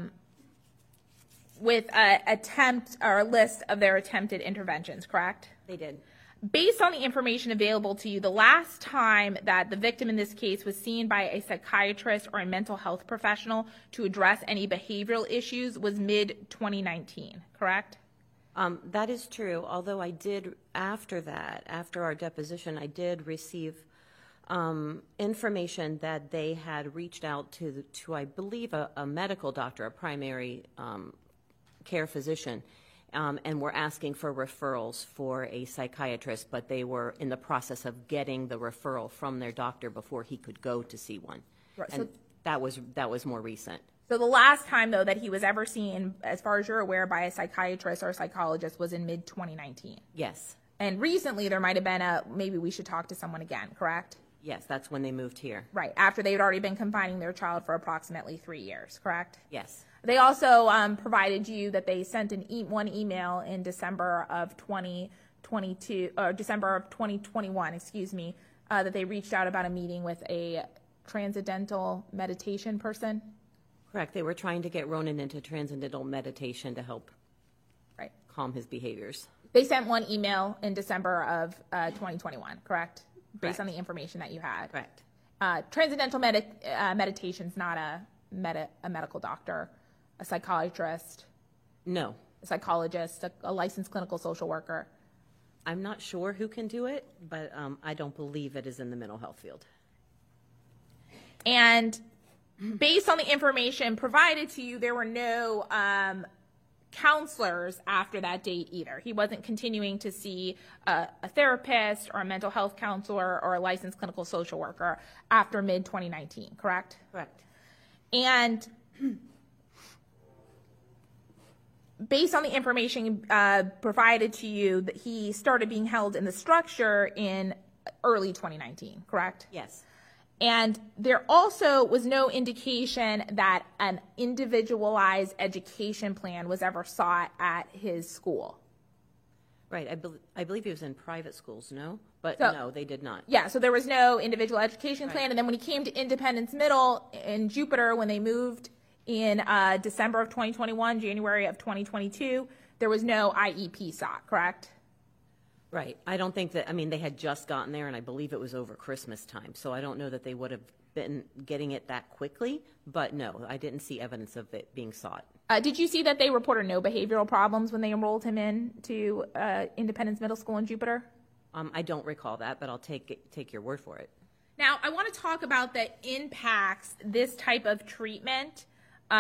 with an attempt or a list of their attempted interventions, correct? They did. Based on the information available to you, the last time that the victim in this case was seen by a psychiatrist or a mental health professional to address any behavioral issues was mid-2019, correct? That is true, although I did, after that, after our deposition, I did receive information that they had reached out to I believe, a medical doctor, a primary care physician, and were asking for referrals for a psychiatrist, but they were in the process of getting the referral from their doctor before he could go to see one. Right, and so that was more recent. So the last time, though, that he was ever seen, as far as you're aware, by a psychiatrist or a psychologist was in mid-2019? Yes. And recently there might have been maybe we should talk to someone again, correct? Yes, that's when they moved here. Right, after they had already been confining their child for approximately 3 years, correct? Yes. They also provided you that they sent one email in December of 2022, or December of 2021, excuse me, that they reached out about a meeting with a transcendental meditation person. Correct. They were trying to get Ronan into transcendental meditation to help calm his behaviors. They sent one email in December of 2021, correct? Based on the information that you had. Correct. Transcendental meditation is not a medical doctor, a psychiatrist. No. A psychologist, a licensed clinical social worker. I'm not sure who can do it, but I don't believe it is in the mental health field. And based on the information provided to you, there were no counselors after that date either. He wasn't continuing to see a therapist or a mental health counselor or a licensed clinical social worker after mid-2019, correct? Correct. And based on the information provided to you, that he started being held in the structure in early 2019, correct? Yes. And there also was no indication that an individualized education plan was ever sought at his school. Right. I believe he was in private schools, no? But no, they did not. Yeah, so there was no individual education plan. And then when he came to Independence Middle in Jupiter, when they moved in December of 2021, January of 2022, there was no IEP sought, correct? Right. I don't think that, they had just gotten there, and I believe it was over Christmas time. So I don't know that they would have been getting it that quickly. But no, I didn't see evidence of it being sought. Did you see that they reported no behavioral problems when they enrolled him into Independence Middle School in Jupiter? I don't recall that, but I'll take your word for it. Now, I want to talk about the impacts this type of treatment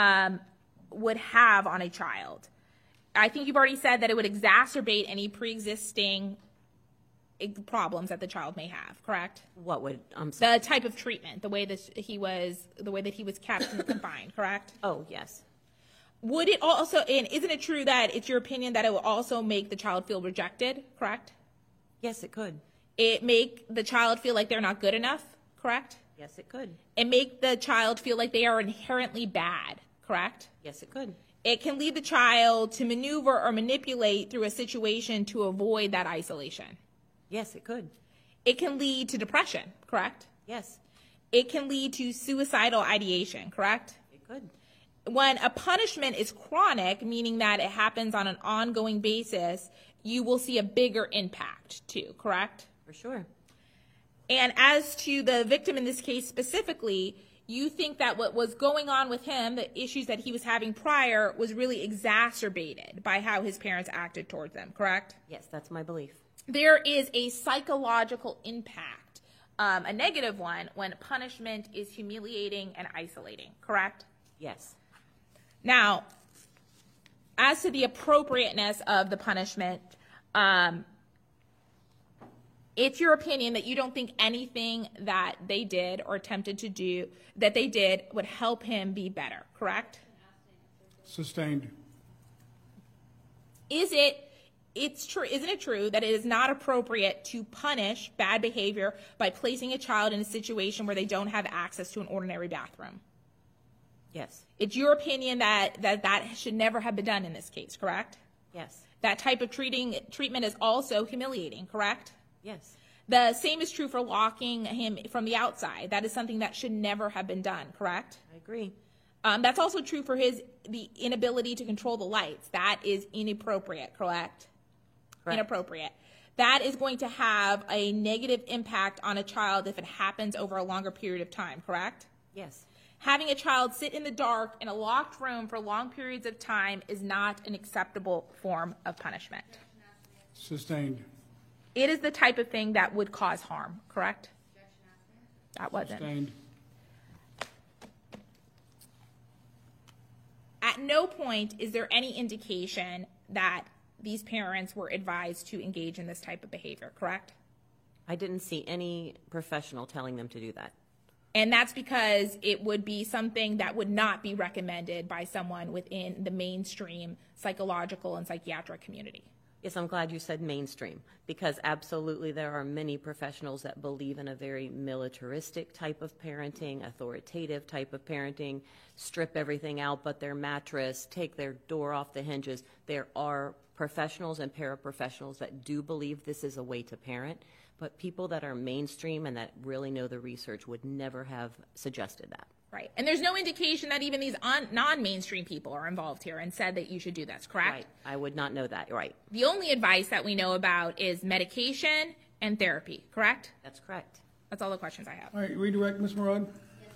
would have on a child. I think you've already said that it would exacerbate any pre-existing problems that the child may have, correct? What would the type of treatment, the way that he was kept and confined, correct? Oh, yes. Would it also, and isn't it true that it's your opinion that it will also make the child feel rejected, correct? Yes, it could. It make the child feel like they're not good enough, correct? Yes, it could. It make the child feel like they are inherently bad, correct? Yes, it could. It can lead the child to maneuver or manipulate through a situation to avoid that isolation. Yes, it could. It can lead to depression, correct? Yes. It can lead to suicidal ideation, correct? It could. When a punishment is chronic, meaning that it happens on an ongoing basis, you will see a bigger impact too, correct? For sure. And as to the victim in this case specifically, you think that what was going on with him, the issues that he was having prior, was really exacerbated by how his parents acted towards them, correct? Yes, that's my belief. There is a psychological impact, a negative one, when punishment is humiliating and isolating, correct? Yes. Now, as to the appropriateness of the punishment, it's your opinion that you don't think anything that they did or attempted to do that they did would help him be better, correct? Sustained. Is it it's true, isn't it true that it is not appropriate to punish bad behavior by placing a child in a situation where they don't have access to an ordinary bathroom? Yes. It's your opinion that should never have been done in this case, correct? Yes. That type of treatment is also humiliating, correct? Yes. The same is true for locking him from the outside. That is something that should never have been done, correct? I agree. That's also true for the inability to control the lights. That is inappropriate, correct? Inappropriate. That is going to have a negative impact on a child if it happens over a longer period of time, correct? Yes. Having a child sit in the dark in a locked room for long periods of time is not an acceptable form of punishment. Sustained. It is the type of thing that would cause harm, correct? That wasn't. Sustained. At no point is there any indication that these parents were advised to engage in this type of behavior, correct? I didn't see any professional telling them to do that. And that's because it would be something that would not be recommended by someone within the mainstream psychological and psychiatric community. Yes, I'm glad you said mainstream, because absolutely there are many professionals that believe in a very militaristic type of parenting, authoritative type of parenting, strip everything out but their mattress, take their door off the hinges. There are professionals and paraprofessionals that do believe this is a way to parent, but people that are mainstream and that really know the research would never have suggested that. Right. And there's no indication that even these non-mainstream people are involved here and said that you should do this, correct? Right. I would not know that. Right. The only advice that we know about is medication and therapy, correct? That's correct. That's all the questions I have. All right, redirect, Ms. Murad.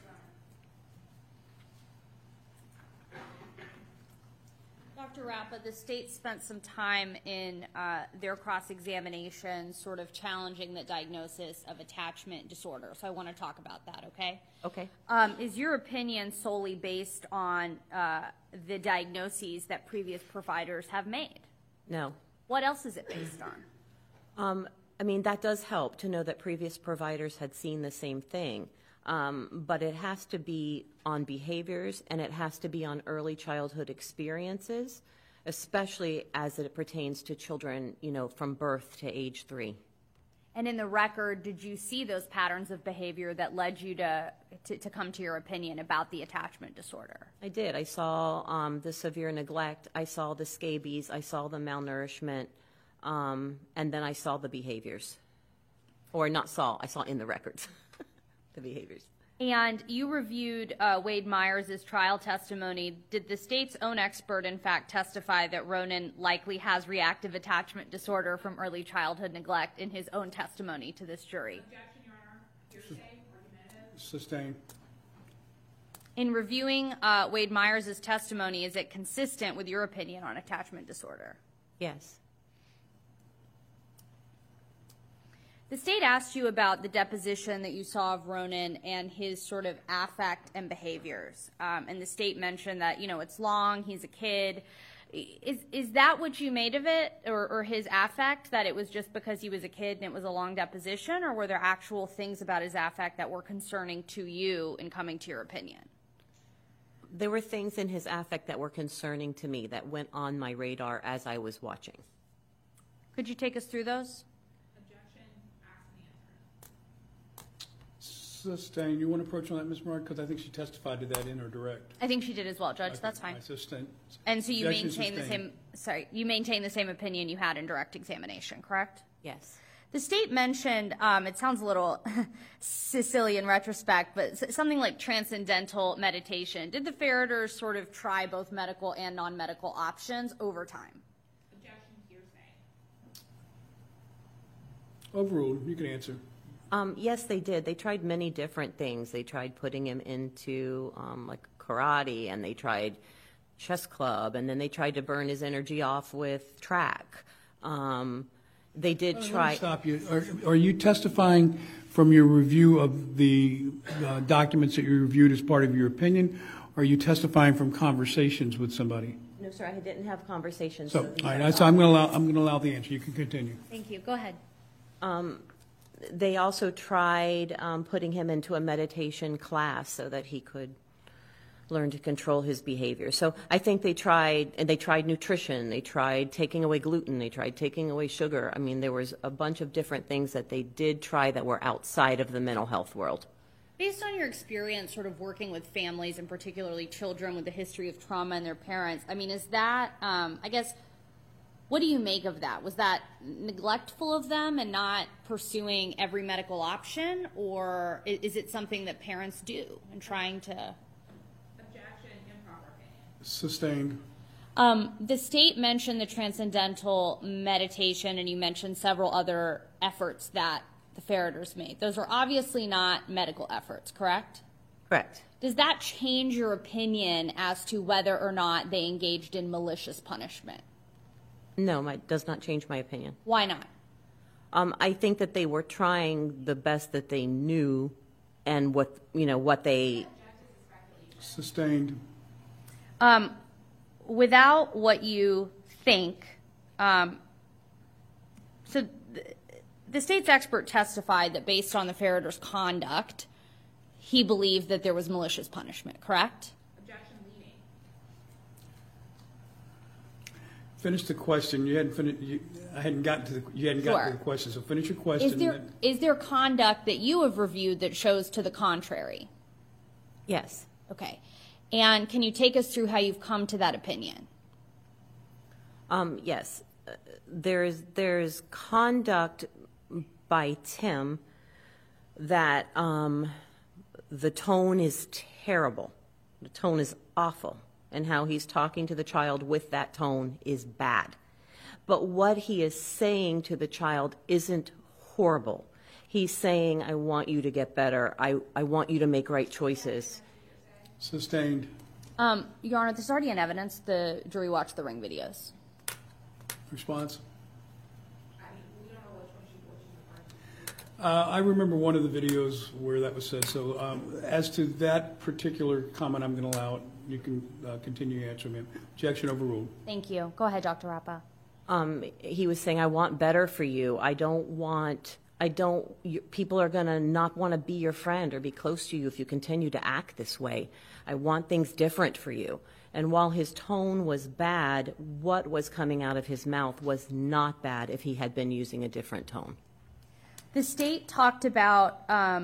Dr. Rappa, the state spent some time in their cross-examination sort of challenging the diagnosis of attachment disorder. So I want to talk about that, okay? Okay. Is your opinion solely based on the diagnoses that previous providers have made? No. What else is it based on? I mean, that does help to know that previous providers had seen the same thing. But it has to be on behaviors, and it has to be on early childhood experiences, especially as it pertains to children, you know, from birth to age 3. And in the record, did you see those patterns of behavior that led you to come to your opinion about the attachment disorder? I did. I saw the severe neglect. I saw the scabies. I saw the malnourishment. And then I saw the behaviors. Or not saw, I saw in the records. The behaviors. And you reviewed Wade Myers' trial testimony. Did the state's own expert, in fact, testify that Ronan likely has reactive attachment disorder from early childhood neglect in his own testimony to this jury? Objection, Your Honor. Hearsay, argumentative. Sustained. In reviewing Wade Myers' testimony, is it consistent with your opinion on attachment disorder? Yes. The state asked you about the deposition that you saw of Ronan and his sort of affect and behaviors. And the state mentioned that, you know, it's long, he's a kid. Is that what you made of it, or his affect, that it was just because he was a kid and it was a long deposition, or were there actual things about his affect that were concerning to you in coming to your opinion? There were things in his affect that were concerning to me that went on my radar as I was watching. Could you take us through those? Sustained. You want to approach on that, Ms. Murad? Because I think she testified to that in her direct. I think she did as well, Judge. That's fine. Sustained. And so you Objection maintain the sustained. same. Sorry, you maintain the same opinion you had in direct examination, correct? Yes. The state mentioned. It sounds a little silly in retrospect, but something like transcendental meditation. Did the Ferreters sort of try both medical and non-medical options over time? Objection, hearsay. Overruled. You can answer. Yes, they did. They tried many different things. They tried putting him into like karate, and they tried chess club, and then they tried to burn his energy off with track. They did try. Let me stop you. Are you testifying from your review of the documents that you reviewed as part of your opinion, or are you testifying from conversations with somebody? No, sir, I didn't have conversations. So, all right. So I'm going to allow the answer. You can continue. Thank you. Go ahead. They also tried putting him into a meditation class so that he could learn to control his behavior. So I think they tried nutrition, they tried taking away gluten, they tried taking away sugar. I mean, there was a bunch of different things that they did try that were outside of the mental health world. Based on your experience sort of working with families and particularly children with a history of trauma and their parents, I mean, is that, I guess, what do you make of that? Was that neglectful of them and not pursuing every medical option, or is it something that parents do in trying to... Sustained. The state mentioned the transcendental meditation, and you mentioned several other efforts that the Ferreters made. Those are obviously not medical efforts, correct? Correct. Does that change your opinion as to whether or not they engaged in malicious punishment? No, it does not change my opinion. Why not? I think that they were trying the best that they knew, and what they... Sustained. Without what you think, so the state's expert testified that based on the Ferreters' conduct, he believed that there was malicious punishment, correct? Objection leading. Finish the question. You hadn't finished. I hadn't gotten to the. You hadn't gotten to the question. So finish your question. Is there conduct that you have reviewed that shows to the contrary? Yes. Okay. And can you take us through how you've come to that opinion? Yes. There's conduct by Tim that the tone is terrible. The tone is awful. And how he's talking to the child with that tone is bad. But what he is saying to the child isn't horrible. He's saying, I want you to get better. I want you to make right choices. Sustained. Your Honor, there's already in evidence. The jury watched the Ring videos. Response? I remember one of the videos where that was said. So as to that particular comment, I'm going to allow it. You can continue answering him. Objection overruled. Thank you. Go ahead, Dr. Rappa. He was saying, I want better for you. People are going to not want to be your friend or be close to you if you continue to act this way. I want things different for you. And while his tone was bad, what was coming out of his mouth was not bad if he had been using a different tone. The state talked about let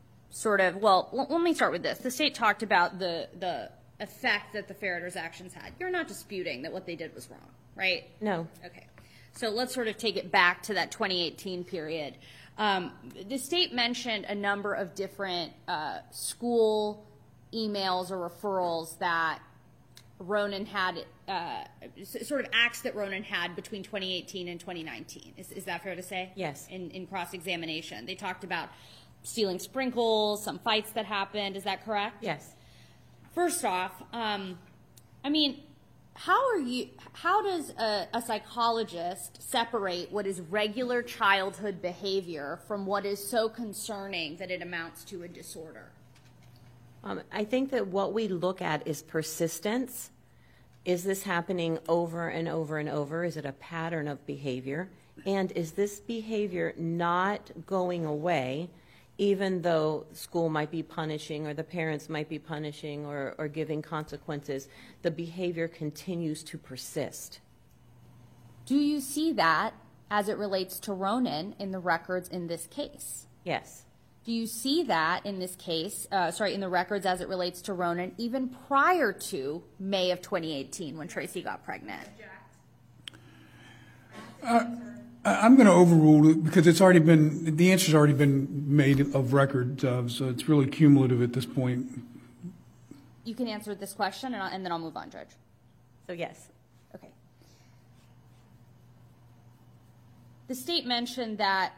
me start with this. The state talked about the effect that the Ferreters' actions had. You're not disputing that what they did was wrong, right? No. Okay. So let's sort of take it back to that 2018 period. The state mentioned a number of different school emails or referrals that Ronan had, sort of acts that Ronan had between 2018 and 2019. Is that fair to say? Yes. In cross-examination. They talked about stealing sprinkles, some fights that happened. Is that correct? Yes. First off, how does a psychologist separate what is regular childhood behavior from what is so concerning that it amounts to a disorder? I think that what we look at is persistence. Is this happening over and over and over? Is it a pattern of behavior? And is this behavior not going away, even though school might be punishing or the parents might be punishing or giving consequences? The behavior continues to persist. Do you see that as it relates to Ronan in the records in this case? Yes. Do you see that in this case, in the records as it relates to Ronan, even prior to May of 2018 when Tracy got pregnant? I'm going to overrule it because the answer's already been made of record, so it's really cumulative at this point. You can answer this question and then I'll move on, Judge. So yes. Okay. The state mentioned that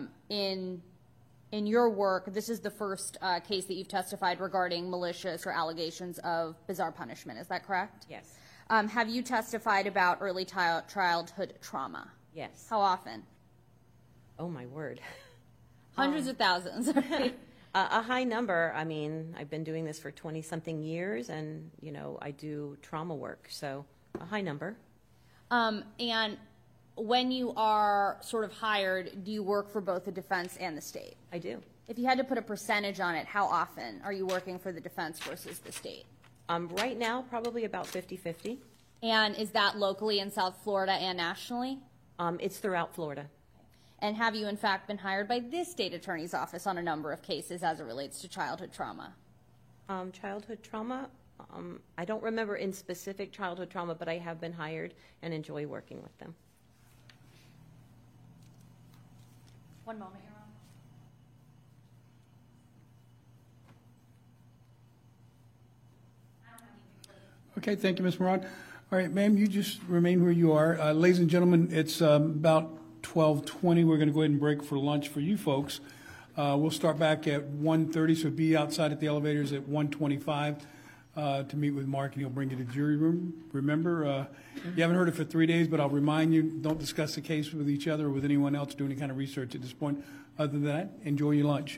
in your work, this is the first case that you've testified regarding malicious or allegations of bizarre punishment. Is that correct? Yes. Have you testified about early childhood trauma? Yes. How often? Oh, my word. Hundreds of thousands. A high number. I mean, I've been doing this for 20-something years, and, I do trauma work, so a high number. And when you are sort of hired, do you work for both the defense and the state? I do. If you had to put a percentage on it, how often are you working for the defense versus the state? Right now, probably about 50-50. And is that locally in South Florida and nationally? It's throughout Florida. And have you, in fact, been hired by this state attorney's office on a number of cases as it relates to childhood trauma? Childhood trauma, I don't remember in specific childhood trauma, but I have been hired and enjoy working with them. One moment, Your Honor. Okay, thank you, Ms. Moran. All right, ma'am, you just remain where you are. Ladies and gentlemen, it's about 12:20. We're going to go ahead and break for lunch for you folks. We'll start back at 1:30, so be outside at the elevators at 1:25 to meet with Mark, and he'll bring you to the jury room. Remember, you haven't heard it for 3 days, but I'll remind you, don't discuss the case with each other or with anyone else doing any kind of research at this point. Other than that, enjoy your lunch.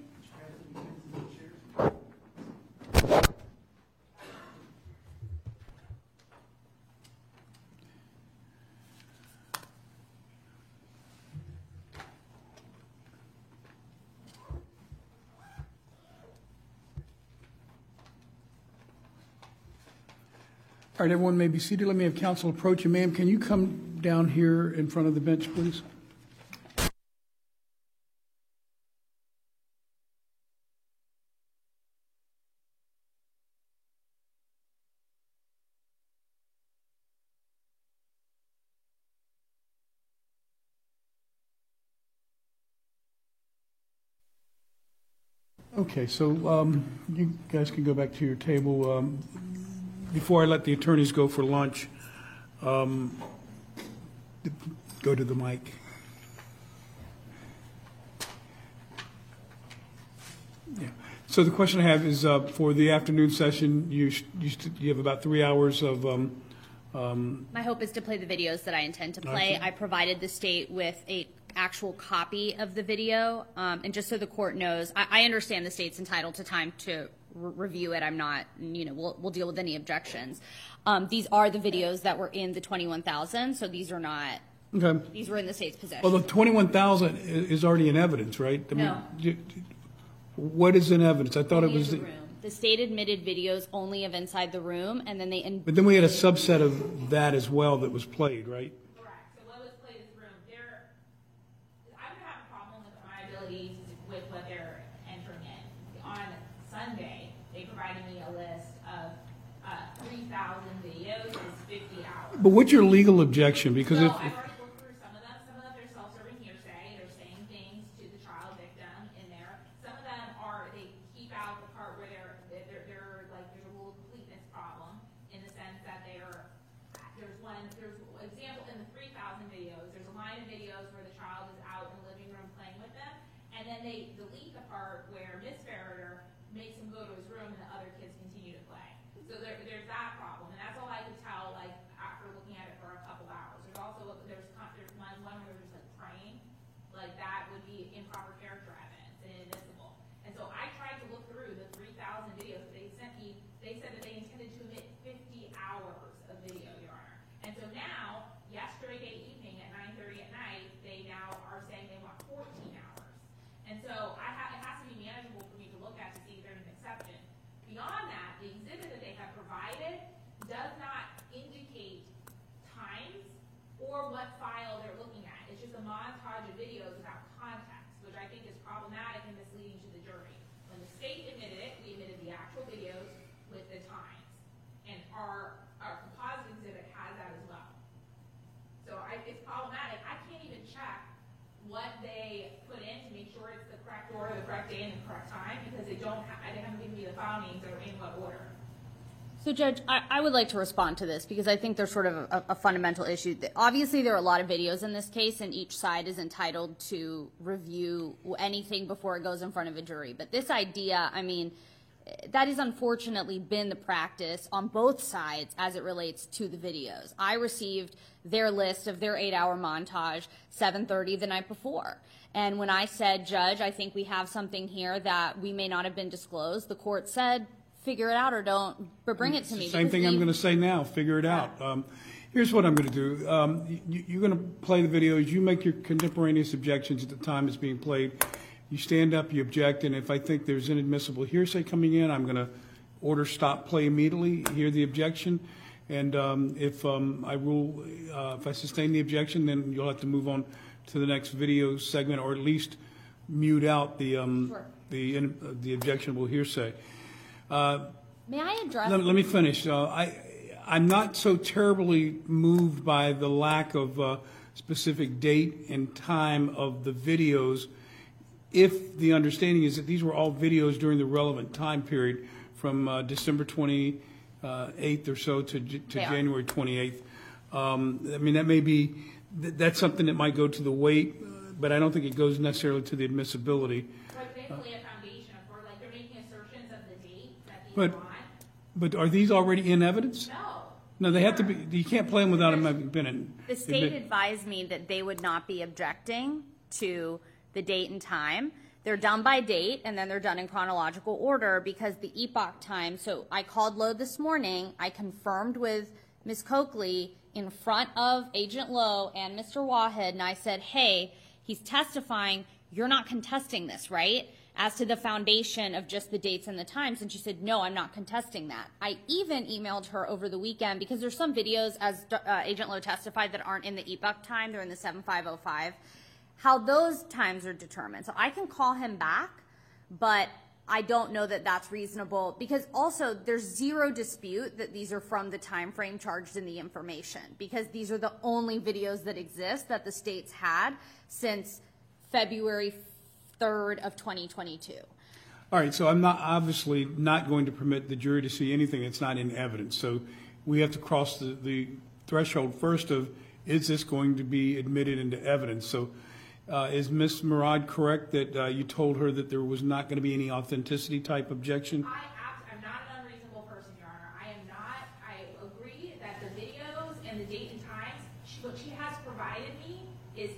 All right, everyone may be seated. Let me have counsel approach you. Ma'am, can you come down here in front of the bench, please? Okay, so you guys can go back to your table. Before I let the attorneys go for lunch, go to the mic. Yeah. So the question I have is for the afternoon session, you have about 3 hours of. My hope is to play the videos that I intend to play. I provided the state with a actual copy of the video, and just so the court knows, I understand the state's entitled to time to review it. I'm not, we'll deal with any objections. These are the videos that were in the 21,000, so these are not, these were in the state's possession. Well, the 21,000 is already in evidence, right? I mean, no. What is in evidence? I thought it was the state admitted videos only of inside the room, and then they. But then we had a subset of that as well that was played, right? Correct. So what was played is room. I would have a problem with my ability with what they're entering in. On Sunday, they provided me a list of 3,000 videos. It's 50 hours. But what's your legal objection? Because so if I've already looked through some of them. Some of them they're self-serving hearsay. They're saying things to the child victim in there. Some of them are they keep out the part where they're like there's a rule of completeness problem in the sense that there's an example in the 3,000 videos. There's a line of videos where the child is out in the living room playing with them, and then they delete the part where Miss Ferreter makes him go to his room and the other kids continue to play. So there's that problem, and that's all I could tell like after looking at it for a couple hours. There's also there's one where there's like praying, like that would be improper character evidence and inadmissible. And so I tried to look through the 3,000 videos that they sent me. They said that they intended to emit 50 hours of video, Your Honor. And so now, yesterday evening at 9:30 at night, they now are saying they want 14 hours. And so it has to be manageable for me to look at to see if there's an exception. Beyond that, the exhibit that they have provided does not indicate times or what file they're looking at. It's just a montage of videos without context, which I think is problematic and misleading to the jury. When the state admitted it, we admitted the actual videos with the times. And our composite exhibit has that as well. So it's problematic. I can't even check what they put in to make sure it's the correct order, the correct day, and the correct time because they haven't given me the file names that are in what order. So, Judge, I would like to respond to this because I think there's sort of a fundamental issue. Obviously, there are a lot of videos in this case, and each side is entitled to review anything before it goes in front of a jury. But this idea, I mean, that has unfortunately been the practice on both sides as it relates to the videos. I received their list of their 8-hour montage 7:30 the night before. And when I said, Judge, I think we have something here that we may not have been disclosed, the court said, figure it out or don't, but bring it to me. Same thing I'm going to say now, figure it out. Here's what I'm going to do. You're going to play the videos. You make your contemporaneous objections at the time it's being played. You stand up, you object, and if I think there's inadmissible hearsay coming in, I'm going to order stop play immediately, hear the objection, and if I sustain the objection, then you'll have to move on to the next video segment, or at least mute out the objectionable hearsay. May I address? Let me finish. I'm not so terribly moved by the lack of specific date and time of the videos, if the understanding is that these were all videos during the relevant time period from December 28th or so to January 28th. I mean, that may be, that's something that might go to the weight, but I don't think it goes necessarily to the admissibility. But basically a foundation for, like, they're making assertions of the date that these are on. But are these already in evidence? No, they have to be. You can't play them without them having been in. The state advised me that they would not be objecting to the date and time. They're done by date, and then they're done in chronological order because the epoch time. So I called Lowe this morning. I confirmed with Ms. Coakley in front of Agent Lowe and Mr. Wahed, and I said, hey, he's testifying. You're not contesting this, right? As to the foundation of just the dates and the times. And she said, no, I'm not contesting that. I even emailed her over the weekend because there's some videos, as Agent Lowe testified, that aren't in the epoch time. They're in the 7505. How those times are determined. So I can call him back, but I don't know that that's reasonable because also there's zero dispute that these are from the time frame charged in the information because these are the only videos that exist that the state's had since February 3rd of 2022. All right, so I'm obviously not going to permit the jury to see anything that's not in evidence. So we have to cross the threshold first of, is this going to be admitted into evidence? So is Ms. Murad correct that you told her that there was not going to be any authenticity type objection? I'm not an unreasonable person, Your Honor. I am not. I agree that the videos and the date and times, what she has provided me is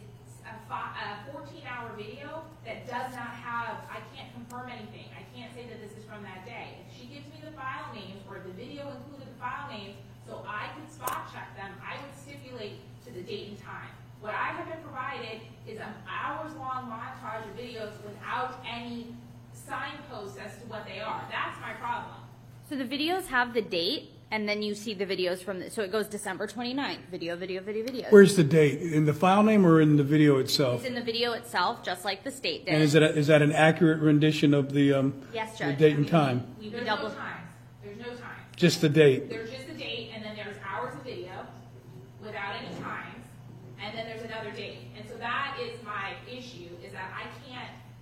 a 14-hour video that does not have, I can't confirm anything. I can't say that this is from that day. If she gives me the file names or the video included the file names so I could spot check them, I would stipulate to the date and time. What I have been provided is an hours-long montage of videos without any signposts as to what they are. That's my problem. So the videos have the date, and then you see the videos from so it goes December 29th, video. Where's the date? In the file name or in the video itself? It's in the video itself, just like the state did. And is that an accurate rendition of the, yes, the Judge. date and time? There's no times. There's no times. Just the date? There's just the date, and then there's hours of video without any times, and then there's another date. And so that is my issue, is that I can't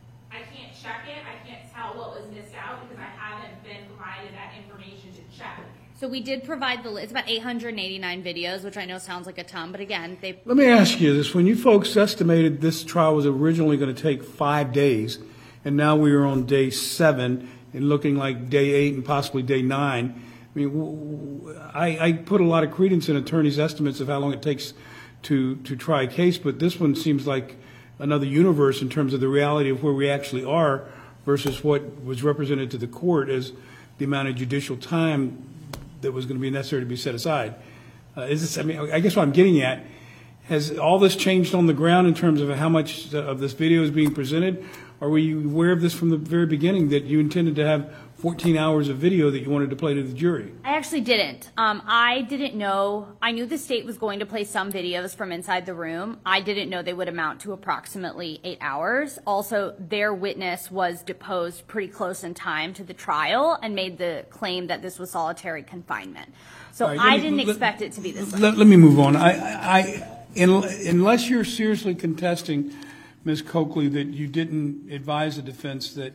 check it. I can't tell what was missed out because I haven't been provided that information to check. So we did provide it's about 889 videos, which I know sounds like a ton, but again, Let me ask you this. When you folks estimated this trial was originally going to take 5 days, and now we are on day 7 and looking like day 8 and possibly day 9, I mean, I put a lot of credence in attorneys' estimates of how long it takes to try a case, but this one seems like another universe in terms of the reality of where we actually are versus what was represented to the court as the amount of judicial time that was going to be necessary to be set aside. I guess what I'm getting at, has all this changed on the ground in terms of how much of this video is being presented? Or were you aware of this from the very beginning, that you intended to have 14 hours of video that you wanted to play to the jury? I actually didn't. I didn't know. I knew the state was going to play some videos from inside the room. I didn't know they would amount to approximately 8 hours. Also, their witness was deposed pretty close in time to the trial and made the claim that this was solitary confinement. So right, I didn't expect it to be this way. Let me move on. Unless you're seriously contesting, Ms. Coakley, that you didn't advise the defense that,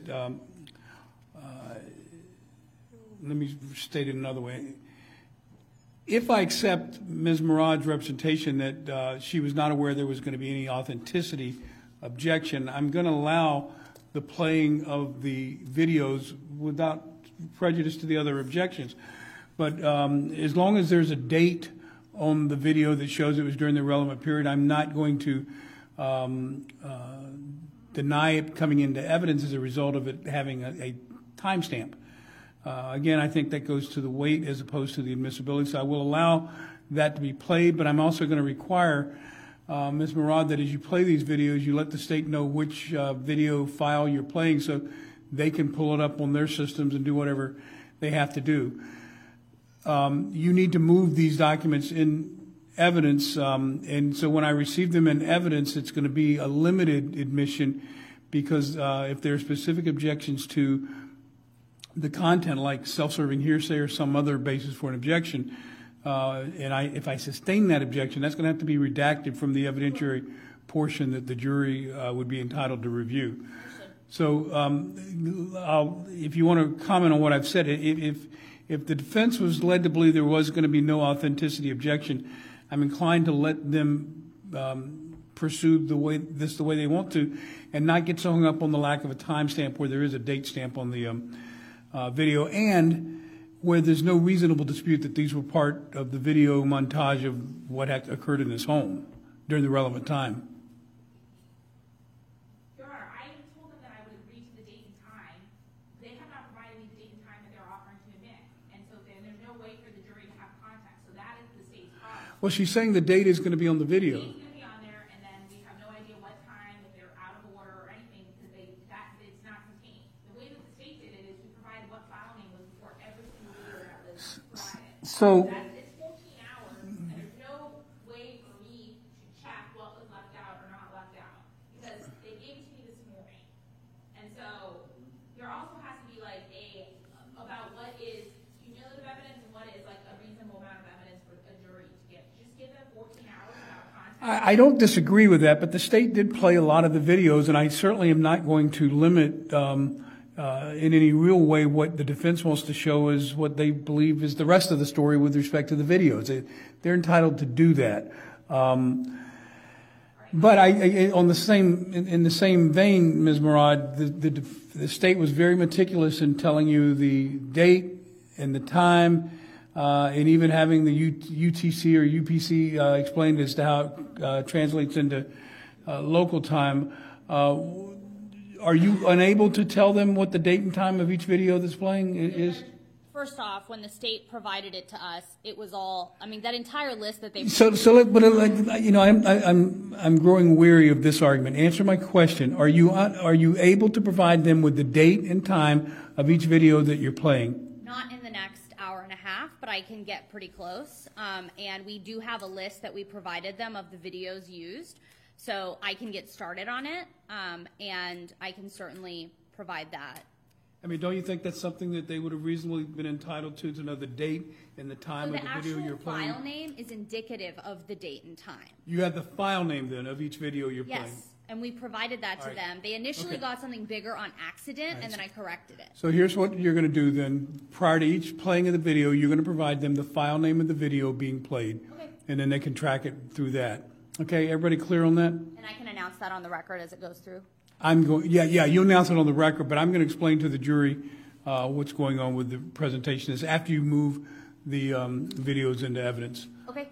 let me state it another way. If I accept Ms. Murad's representation that she was not aware there was going to be any authenticity objection, I'm going to allow the playing of the videos without prejudice to the other objections. But as long as there's a date on the video that shows it was during the relevant period, I'm not going to deny it coming into evidence as a result of it having a timestamp. Again, I think that goes to the weight as opposed to the admissibility. So I will allow that to be played, but I'm also going to require, Ms. Murad, that as you play these videos, you let the state know which video file you're playing so they can pull it up on their systems and do whatever they have to do. You need to move these documents in evidence, and so when I receive them in evidence, it's going to be a limited admission, because if there are specific objections to the content, like self-serving hearsay or some other basis for an objection, and if I sustain that objection, that's going to have to be redacted from the evidentiary portion that the jury would be entitled to review. So if you want to comment on what I've said, if the defense was led to believe there was going to be no authenticity objection, I'm inclined to let them pursue the way they want to, and not get so hung up on the lack of a timestamp where there is a date stamp on the video, and where there's no reasonable dispute that these were part of the video montage of what had occurred in his home during the relevant time. Your Honor, I told them that I would agree to the date and time. They have not provided me the date and time that they're offering to admit, and so then there's no way for the jury to have context. So that is the state's problem. Well, she's saying the date is going to be on the video. The date's going to be on there, and then we have no idea what time, if they're out of order or anything, because it's not contained. The way that the state did it is we provided what file name was before every single video that was provided. So It's 14 hours, and there's no way for me to check what was left out or not left out, because they gave it to me this morning. And so there also has to be like about what is cumulative evidence and what is like a reasonable amount of evidence for a jury to get. Just give them 14 hours without context. I don't disagree with that, but the state did play a lot of the videos, and I certainly am not going to limit in any real way what the defense wants to show is what they believe is the rest of the story with respect to the videos. They're entitled to do that. But in the same vein, Ms. Murad, the state was very meticulous in telling you the date and the time, and even having the UTC or UPC explained as to how it translates into local time. Are you unable to tell them what the date and time of each video that's playing is? First off, when the state provided it to us, it was all, I mean, that entire list that they... I'm growing weary of this argument. Answer my question. Are you able to provide them with the date and time of each video that you're playing? Not in the next hour and a half, but I can get pretty close. And we do have a list that we provided them of the videos used. So I can get started on it, and I can certainly provide that. I mean, don't you think that's something that they would have reasonably been entitled to know the date and the time of the video you're playing? The actual file name is indicative of the date and time. You have the file name, then, of each video you're playing? Yes, and we provided that to them. They initially got something bigger on accident, and then I corrected it. So here's what you're going to do, then. Prior to each playing of the video, you're going to provide them the file name of the video being played, and then they can track it through that. Okay, everybody clear on that? And I can announce that on the record as it goes through. You announce it on the record, but I'm going to explain to the jury what's going on with the presentation is after you move the videos into evidence. Okay.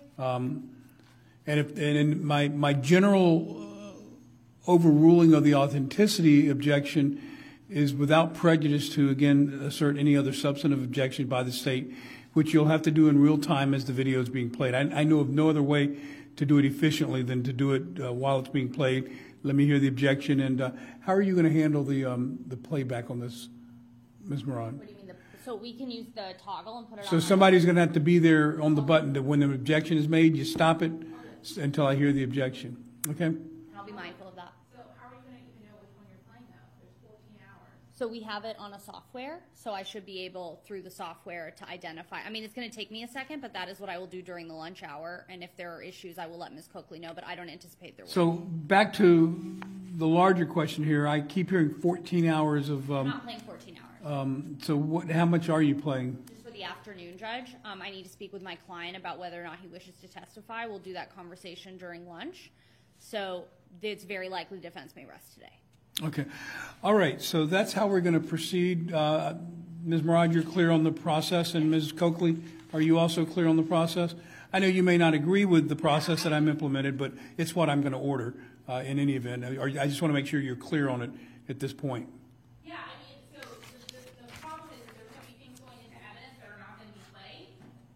And my general overruling of the authenticity objection is without prejudice to, again, assert any other substantive objection by the state, which you'll have to do in real time as the video is being played. I know of no other way to do it efficiently than to do it while it's being played. Let me hear the objection. And how are you going to handle the playback on this, Ms. Murad? What do you mean? So we can use the toggle and put it on. So somebody's going to have to be there on the button that when the objection is made, you stop it until I hear the objection. Okay? And I'll be mindful of that. So how are you going to even know which one you're playing, though? There's 14 hours. So we have it on a software, so I should be able, through the software, to identify. I mean, it's going to take me a second, but that is what I will do during the lunch hour. And if there are issues, I will let Ms. Coakley know, but I don't anticipate there will. So back to the larger question here. I keep hearing 14 hours of... I'm not playing 14 hours. So how much are you playing? Just for the afternoon, Judge. I need to speak with my client about whether or not he wishes to testify. We'll do that conversation during lunch. So it's very likely the defense may rest today. Okay. All right. So that's how we're going to proceed. Ms. Murad, you're clear on the process. And Ms. Coakley, are you also clear on the process? I know you may not agree with the process that I'm implemented, but it's what I'm going to order in any event. I just want to make sure you're clear on it at this point. Yeah, I mean, so the problem is that there's going to be things going into evidence that are not going to be played.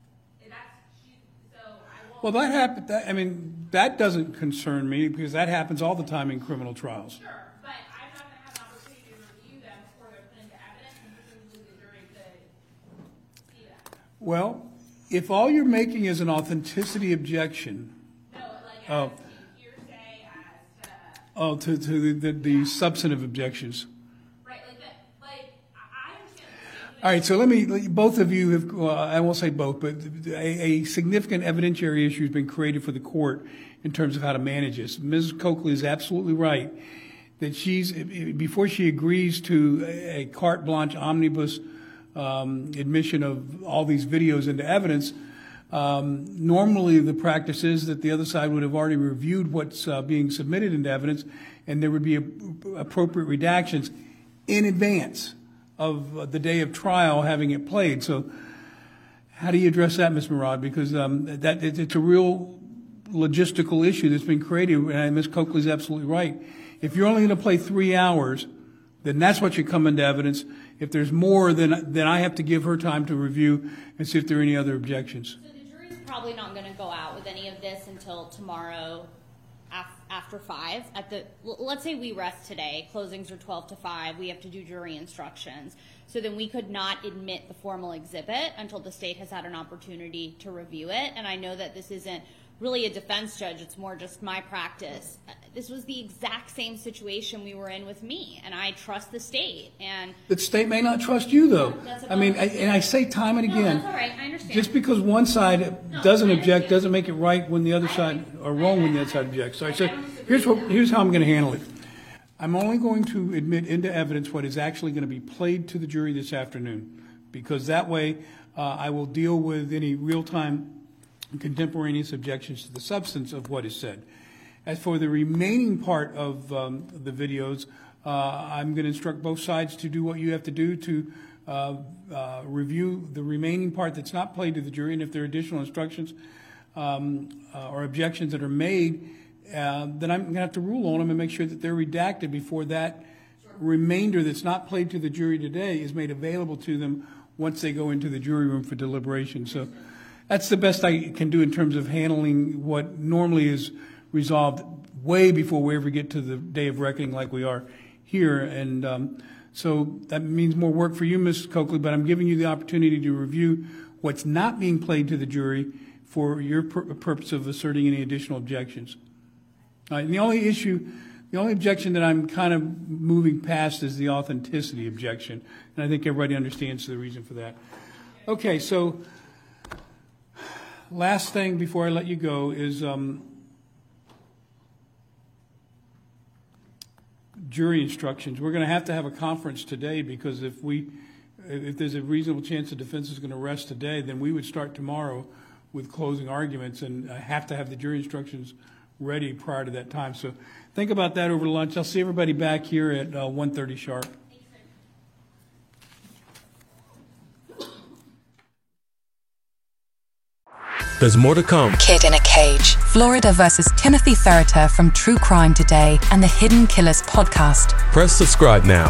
Well, that happened. That doesn't concern me because that happens all the time in criminal trials. Sure, but I'm not going to have an opportunity to review them before they're put into evidence, and presumably the jury could Well, if all you're making is an authenticity objection, to the substantive objections. Right, All right, so both of you have, I won't say both, but a significant evidentiary issue has been created for the court in terms of how to manage this. Ms. Coakley is absolutely right that before she agrees to a carte blanche omnibus admission of all these videos into evidence, normally the practice is that the other side would have already reviewed what's being submitted into evidence, and there would be appropriate redactions in advance of the day of trial having it played. So how do you address that, Ms. Murad? Because it's a real logistical issue that's been created, and Ms. Coakley's absolutely right. If you're only going to play 3 hours, then that's what should come into evidence. If there's more, then I have to give her time to review and see if there are any other objections. So the jury's probably not going to go out with any of this until tomorrow after 5. Let's say we rest today, closings are 12 to 5, we have to do jury instructions. So then we could not admit the formal exhibit until the state has had an opportunity to review it. And I know that this isn't really a defense judge, it's more just my practice. This was the exact same situation we were in with me, and I trust the state. And the state may not trust you, though. I say time and again, that's all right. I understand. Just because one side doesn't object doesn't make it right when the other side, or wrong when the other side objects. So I said, here's how I'm going to handle it. I'm only going to admit into evidence what is actually going to be played to the jury this afternoon, because that way I will deal with any real-time contemporaneous objections to the substance of what is said. As for the remaining part of the videos, I'm going to instruct both sides to do what you have to do to review the remaining part that's not played to the jury, and if there are additional instructions or objections that are made, then I'm going to have to rule on them and make sure that they're redacted before that remainder that's not played to the jury today is made available to them once they go into the jury room for deliberation. So that's the best I can do in terms of handling what normally is resolved way before we ever get to the day of reckoning like we are here. And so that means more work for you, Ms. Coakley, but I'm giving you the opportunity to review what's not being played to the jury for your purpose of asserting any additional objections. And the only objection that I'm kind of moving past is the authenticity objection, and I think everybody understands the reason for that. Okay, so last thing before I let you go is jury instructions. We're going to have a conference today, because if there's a reasonable chance the defense is going to rest today, then we would start tomorrow with closing arguments and have to have the jury instructions ready prior to that time. So think about that over lunch. I'll see everybody back here at 1:30 sharp. There's more to come. Kid in a Cage. Florida versus Timothy Ferreter from True Crime Today and the Hidden Killers podcast. Press subscribe now.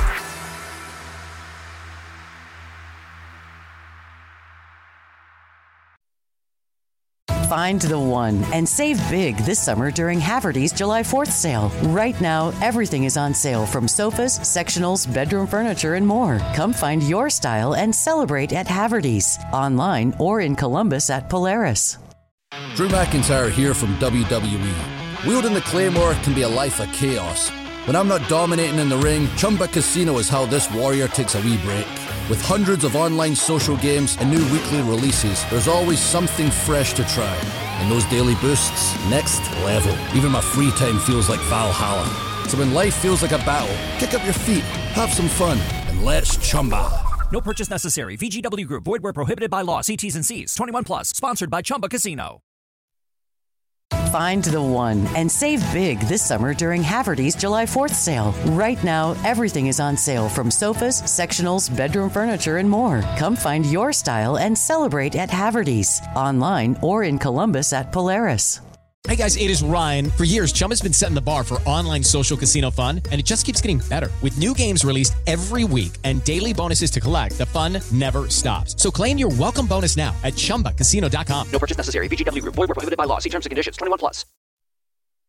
Find the one and save big this summer during Haverty's July 4th sale. Right now, everything is on sale, from sofas, sectionals, bedroom furniture, and more. Come find your style and celebrate at Haverty's, online or in Columbus at Polaris. Drew McIntyre here from WWE. Wielding the Claymore can be a life of chaos. When I'm not dominating in the ring, Chumba Casino is how this warrior takes a wee break. With hundreds of online social games and new weekly releases, there's always something fresh to try. And those daily boosts, next level. Even my free time feels like Valhalla. So when life feels like a battle, kick up your feet, have some fun, and let's Chumba. No purchase necessary. VGW Group. Void where prohibited by law. See T's and C's. 21 plus. Sponsored by Chumba Casino. Find the one and save big this summer during Haverty's July 4th sale. Right now, everything is on sale, from sofas, sectionals, bedroom furniture, and more. Come find your style and celebrate at Haverty's, online or in Columbus at Polaris. Hey guys, it is Ryan. For years, Chumba's been setting the bar for online social casino fun, and it just keeps getting better. With new games released every week and daily bonuses to collect, the fun never stops. So claim your welcome bonus now at ChumbaCasino.com. No purchase necessary. VGW Group. Void where prohibited by law. See terms and conditions. 21 plus.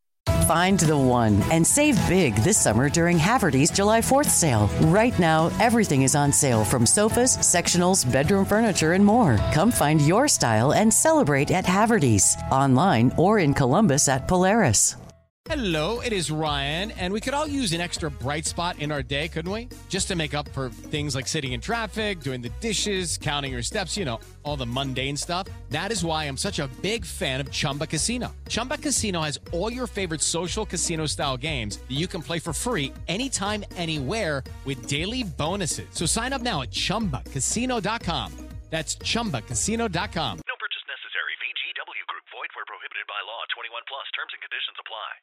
Find the one and save big this summer during Haverty's July 4th sale. Right now, everything is on sale from sofas, sectionals, bedroom furniture, and more. Come find your style and celebrate at Haverty's, online or in Columbus at Polaris. Hello, it is Ryan, and we could all use an extra bright spot in our day, couldn't we? Just to make up for things like sitting in traffic, doing the dishes, counting your steps, you know, all the mundane stuff. That is why I'm such a big fan of Chumba Casino. Chumba Casino has all your favorite social casino-style games that you can play for free anytime, anywhere with daily bonuses. So sign up now at ChumbaCasino.com. That's ChumbaCasino.com. No purchase necessary. VGW Group. Void where prohibited by law. 21 plus. Terms and conditions apply.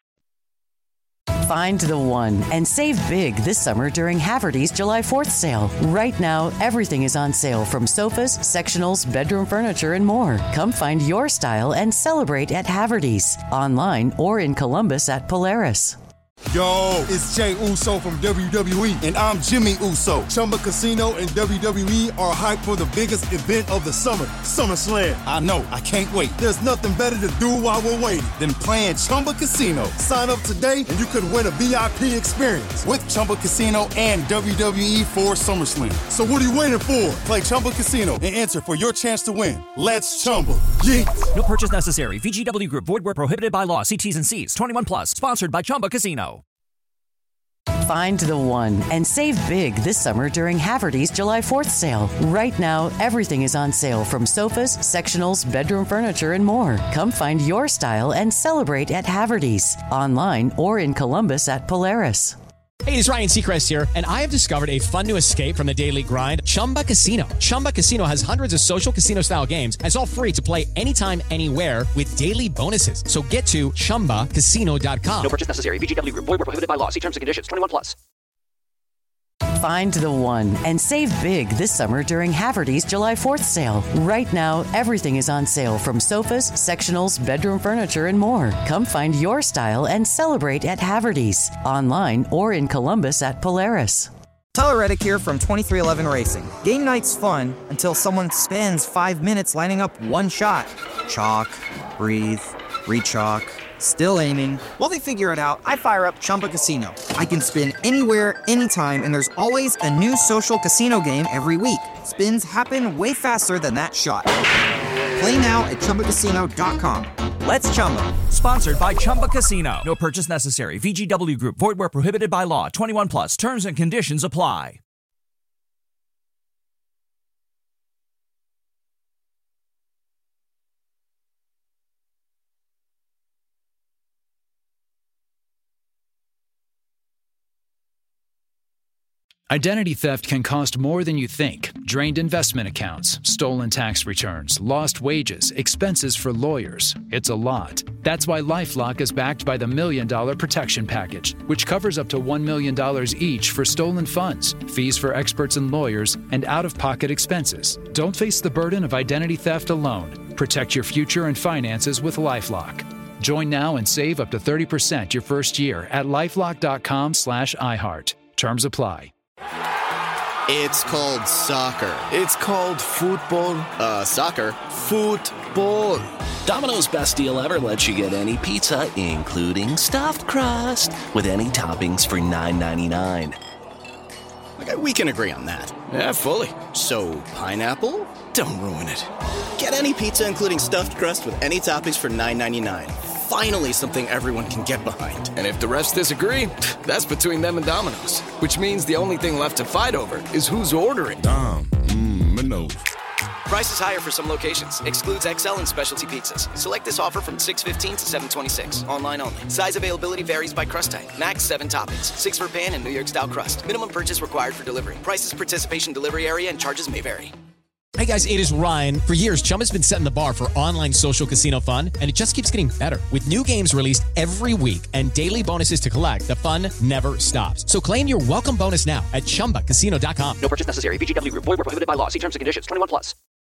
Find the one and save big this summer during Haverty's July 4th sale. Right now, everything is on sale from sofas, sectionals, bedroom furniture, and more. Come find your style and celebrate at Haverty's, online or in Columbus at Polaris. Yo, it's Jey Uso from WWE, and I'm Jimmy Uso. Chumba Casino and WWE are hyped for the biggest event of the summer, SummerSlam. I know, I can't wait. There's nothing better to do while we're waiting than playing Chumba Casino. Sign up today and you could win a VIP experience with Chumba Casino and WWE for SummerSlam. So what are you waiting for? Play Chumba Casino and enter for your chance to win. Let's Chumba. Yeah. No purchase necessary. VGW Group. Void where prohibited by law. See T's and C's. 21 plus. Sponsored by Chumba Casino. Find the one and save big this summer during Haverty's July 4th sale. Right now, everything is on sale from sofas, sectionals, bedroom furniture, and more. Come find your style and celebrate at Haverty's, online or in Columbus at Polaris. Hey, it's Ryan Seacrest here, and I have discovered a fun new escape from the daily grind, Chumba Casino. Chumba Casino has hundreds of social casino-style games, and it's all free to play anytime, anywhere with daily bonuses. So get to ChumbaCasino.com. No purchase necessary. VGW Group. Void where prohibited by law. See terms and conditions. 21 plus. Find the one and save big this summer during Haverty's July 4th sale. Right now, everything is on sale from sofas, sectionals, bedroom furniture, and more. Come find your style and celebrate at Haverty's, online or in Columbus at Polaris. Tyler Reddick here from 2311 Racing. Game night's fun until someone spends 5 minutes lining up one shot. Chalk, breathe, rechalk. Still aiming. While they figure it out, I fire up Chumba Casino. I can spin anywhere, anytime, and there's always a new social casino game every week. Spins happen way faster than that shot. Play now at ChumbaCasino.com. Let's Chumba. Sponsored by Chumba Casino. No purchase necessary. VGW Group. Void where prohibited by law. 21 plus. Terms and conditions apply. Identity theft can cost more than you think. Drained investment accounts, stolen tax returns, lost wages, expenses for lawyers. It's a lot. That's why LifeLock is backed by the $1 Million Protection Package, which covers up to $1 million each for stolen funds, fees for experts and lawyers, and out-of-pocket expenses. Don't face the burden of identity theft alone. Protect your future and finances with LifeLock. Join now and save up to 30% your first year at LifeLock.com/iHeart. Terms apply. It's called soccer. It's called football. Soccer. Football. Domino's Best Deal Ever lets you get any pizza, including stuffed crust, with any toppings for $9.99. Okay, we can agree on that. Yeah, fully. So, pineapple? Don't ruin it. Get any pizza, including stuffed crust, with any toppings for $9.99. Finally, something everyone can get behind. And if the refs disagree, that's between them and Domino's. Which means the only thing left to fight over is who's ordering. Domino's. Prices higher for some locations. Excludes XL and specialty pizzas. Select this offer from $6.15 to $7.26. Online only. Size availability varies by crust type. Max 7 toppings. 6 for pan and New York style crust. Minimum purchase required for delivery. Prices, participation, delivery area, and charges may vary. Hey guys, it is Ryan. For years, Chumba's been setting the bar for online social casino fun, and it just keeps getting better. With new games released every week and daily bonuses to collect, the fun never stops. So claim your welcome bonus now at ChumbaCasino.com. No purchase necessary. VGW Group. Void where prohibited by law. See terms and conditions. 21 plus.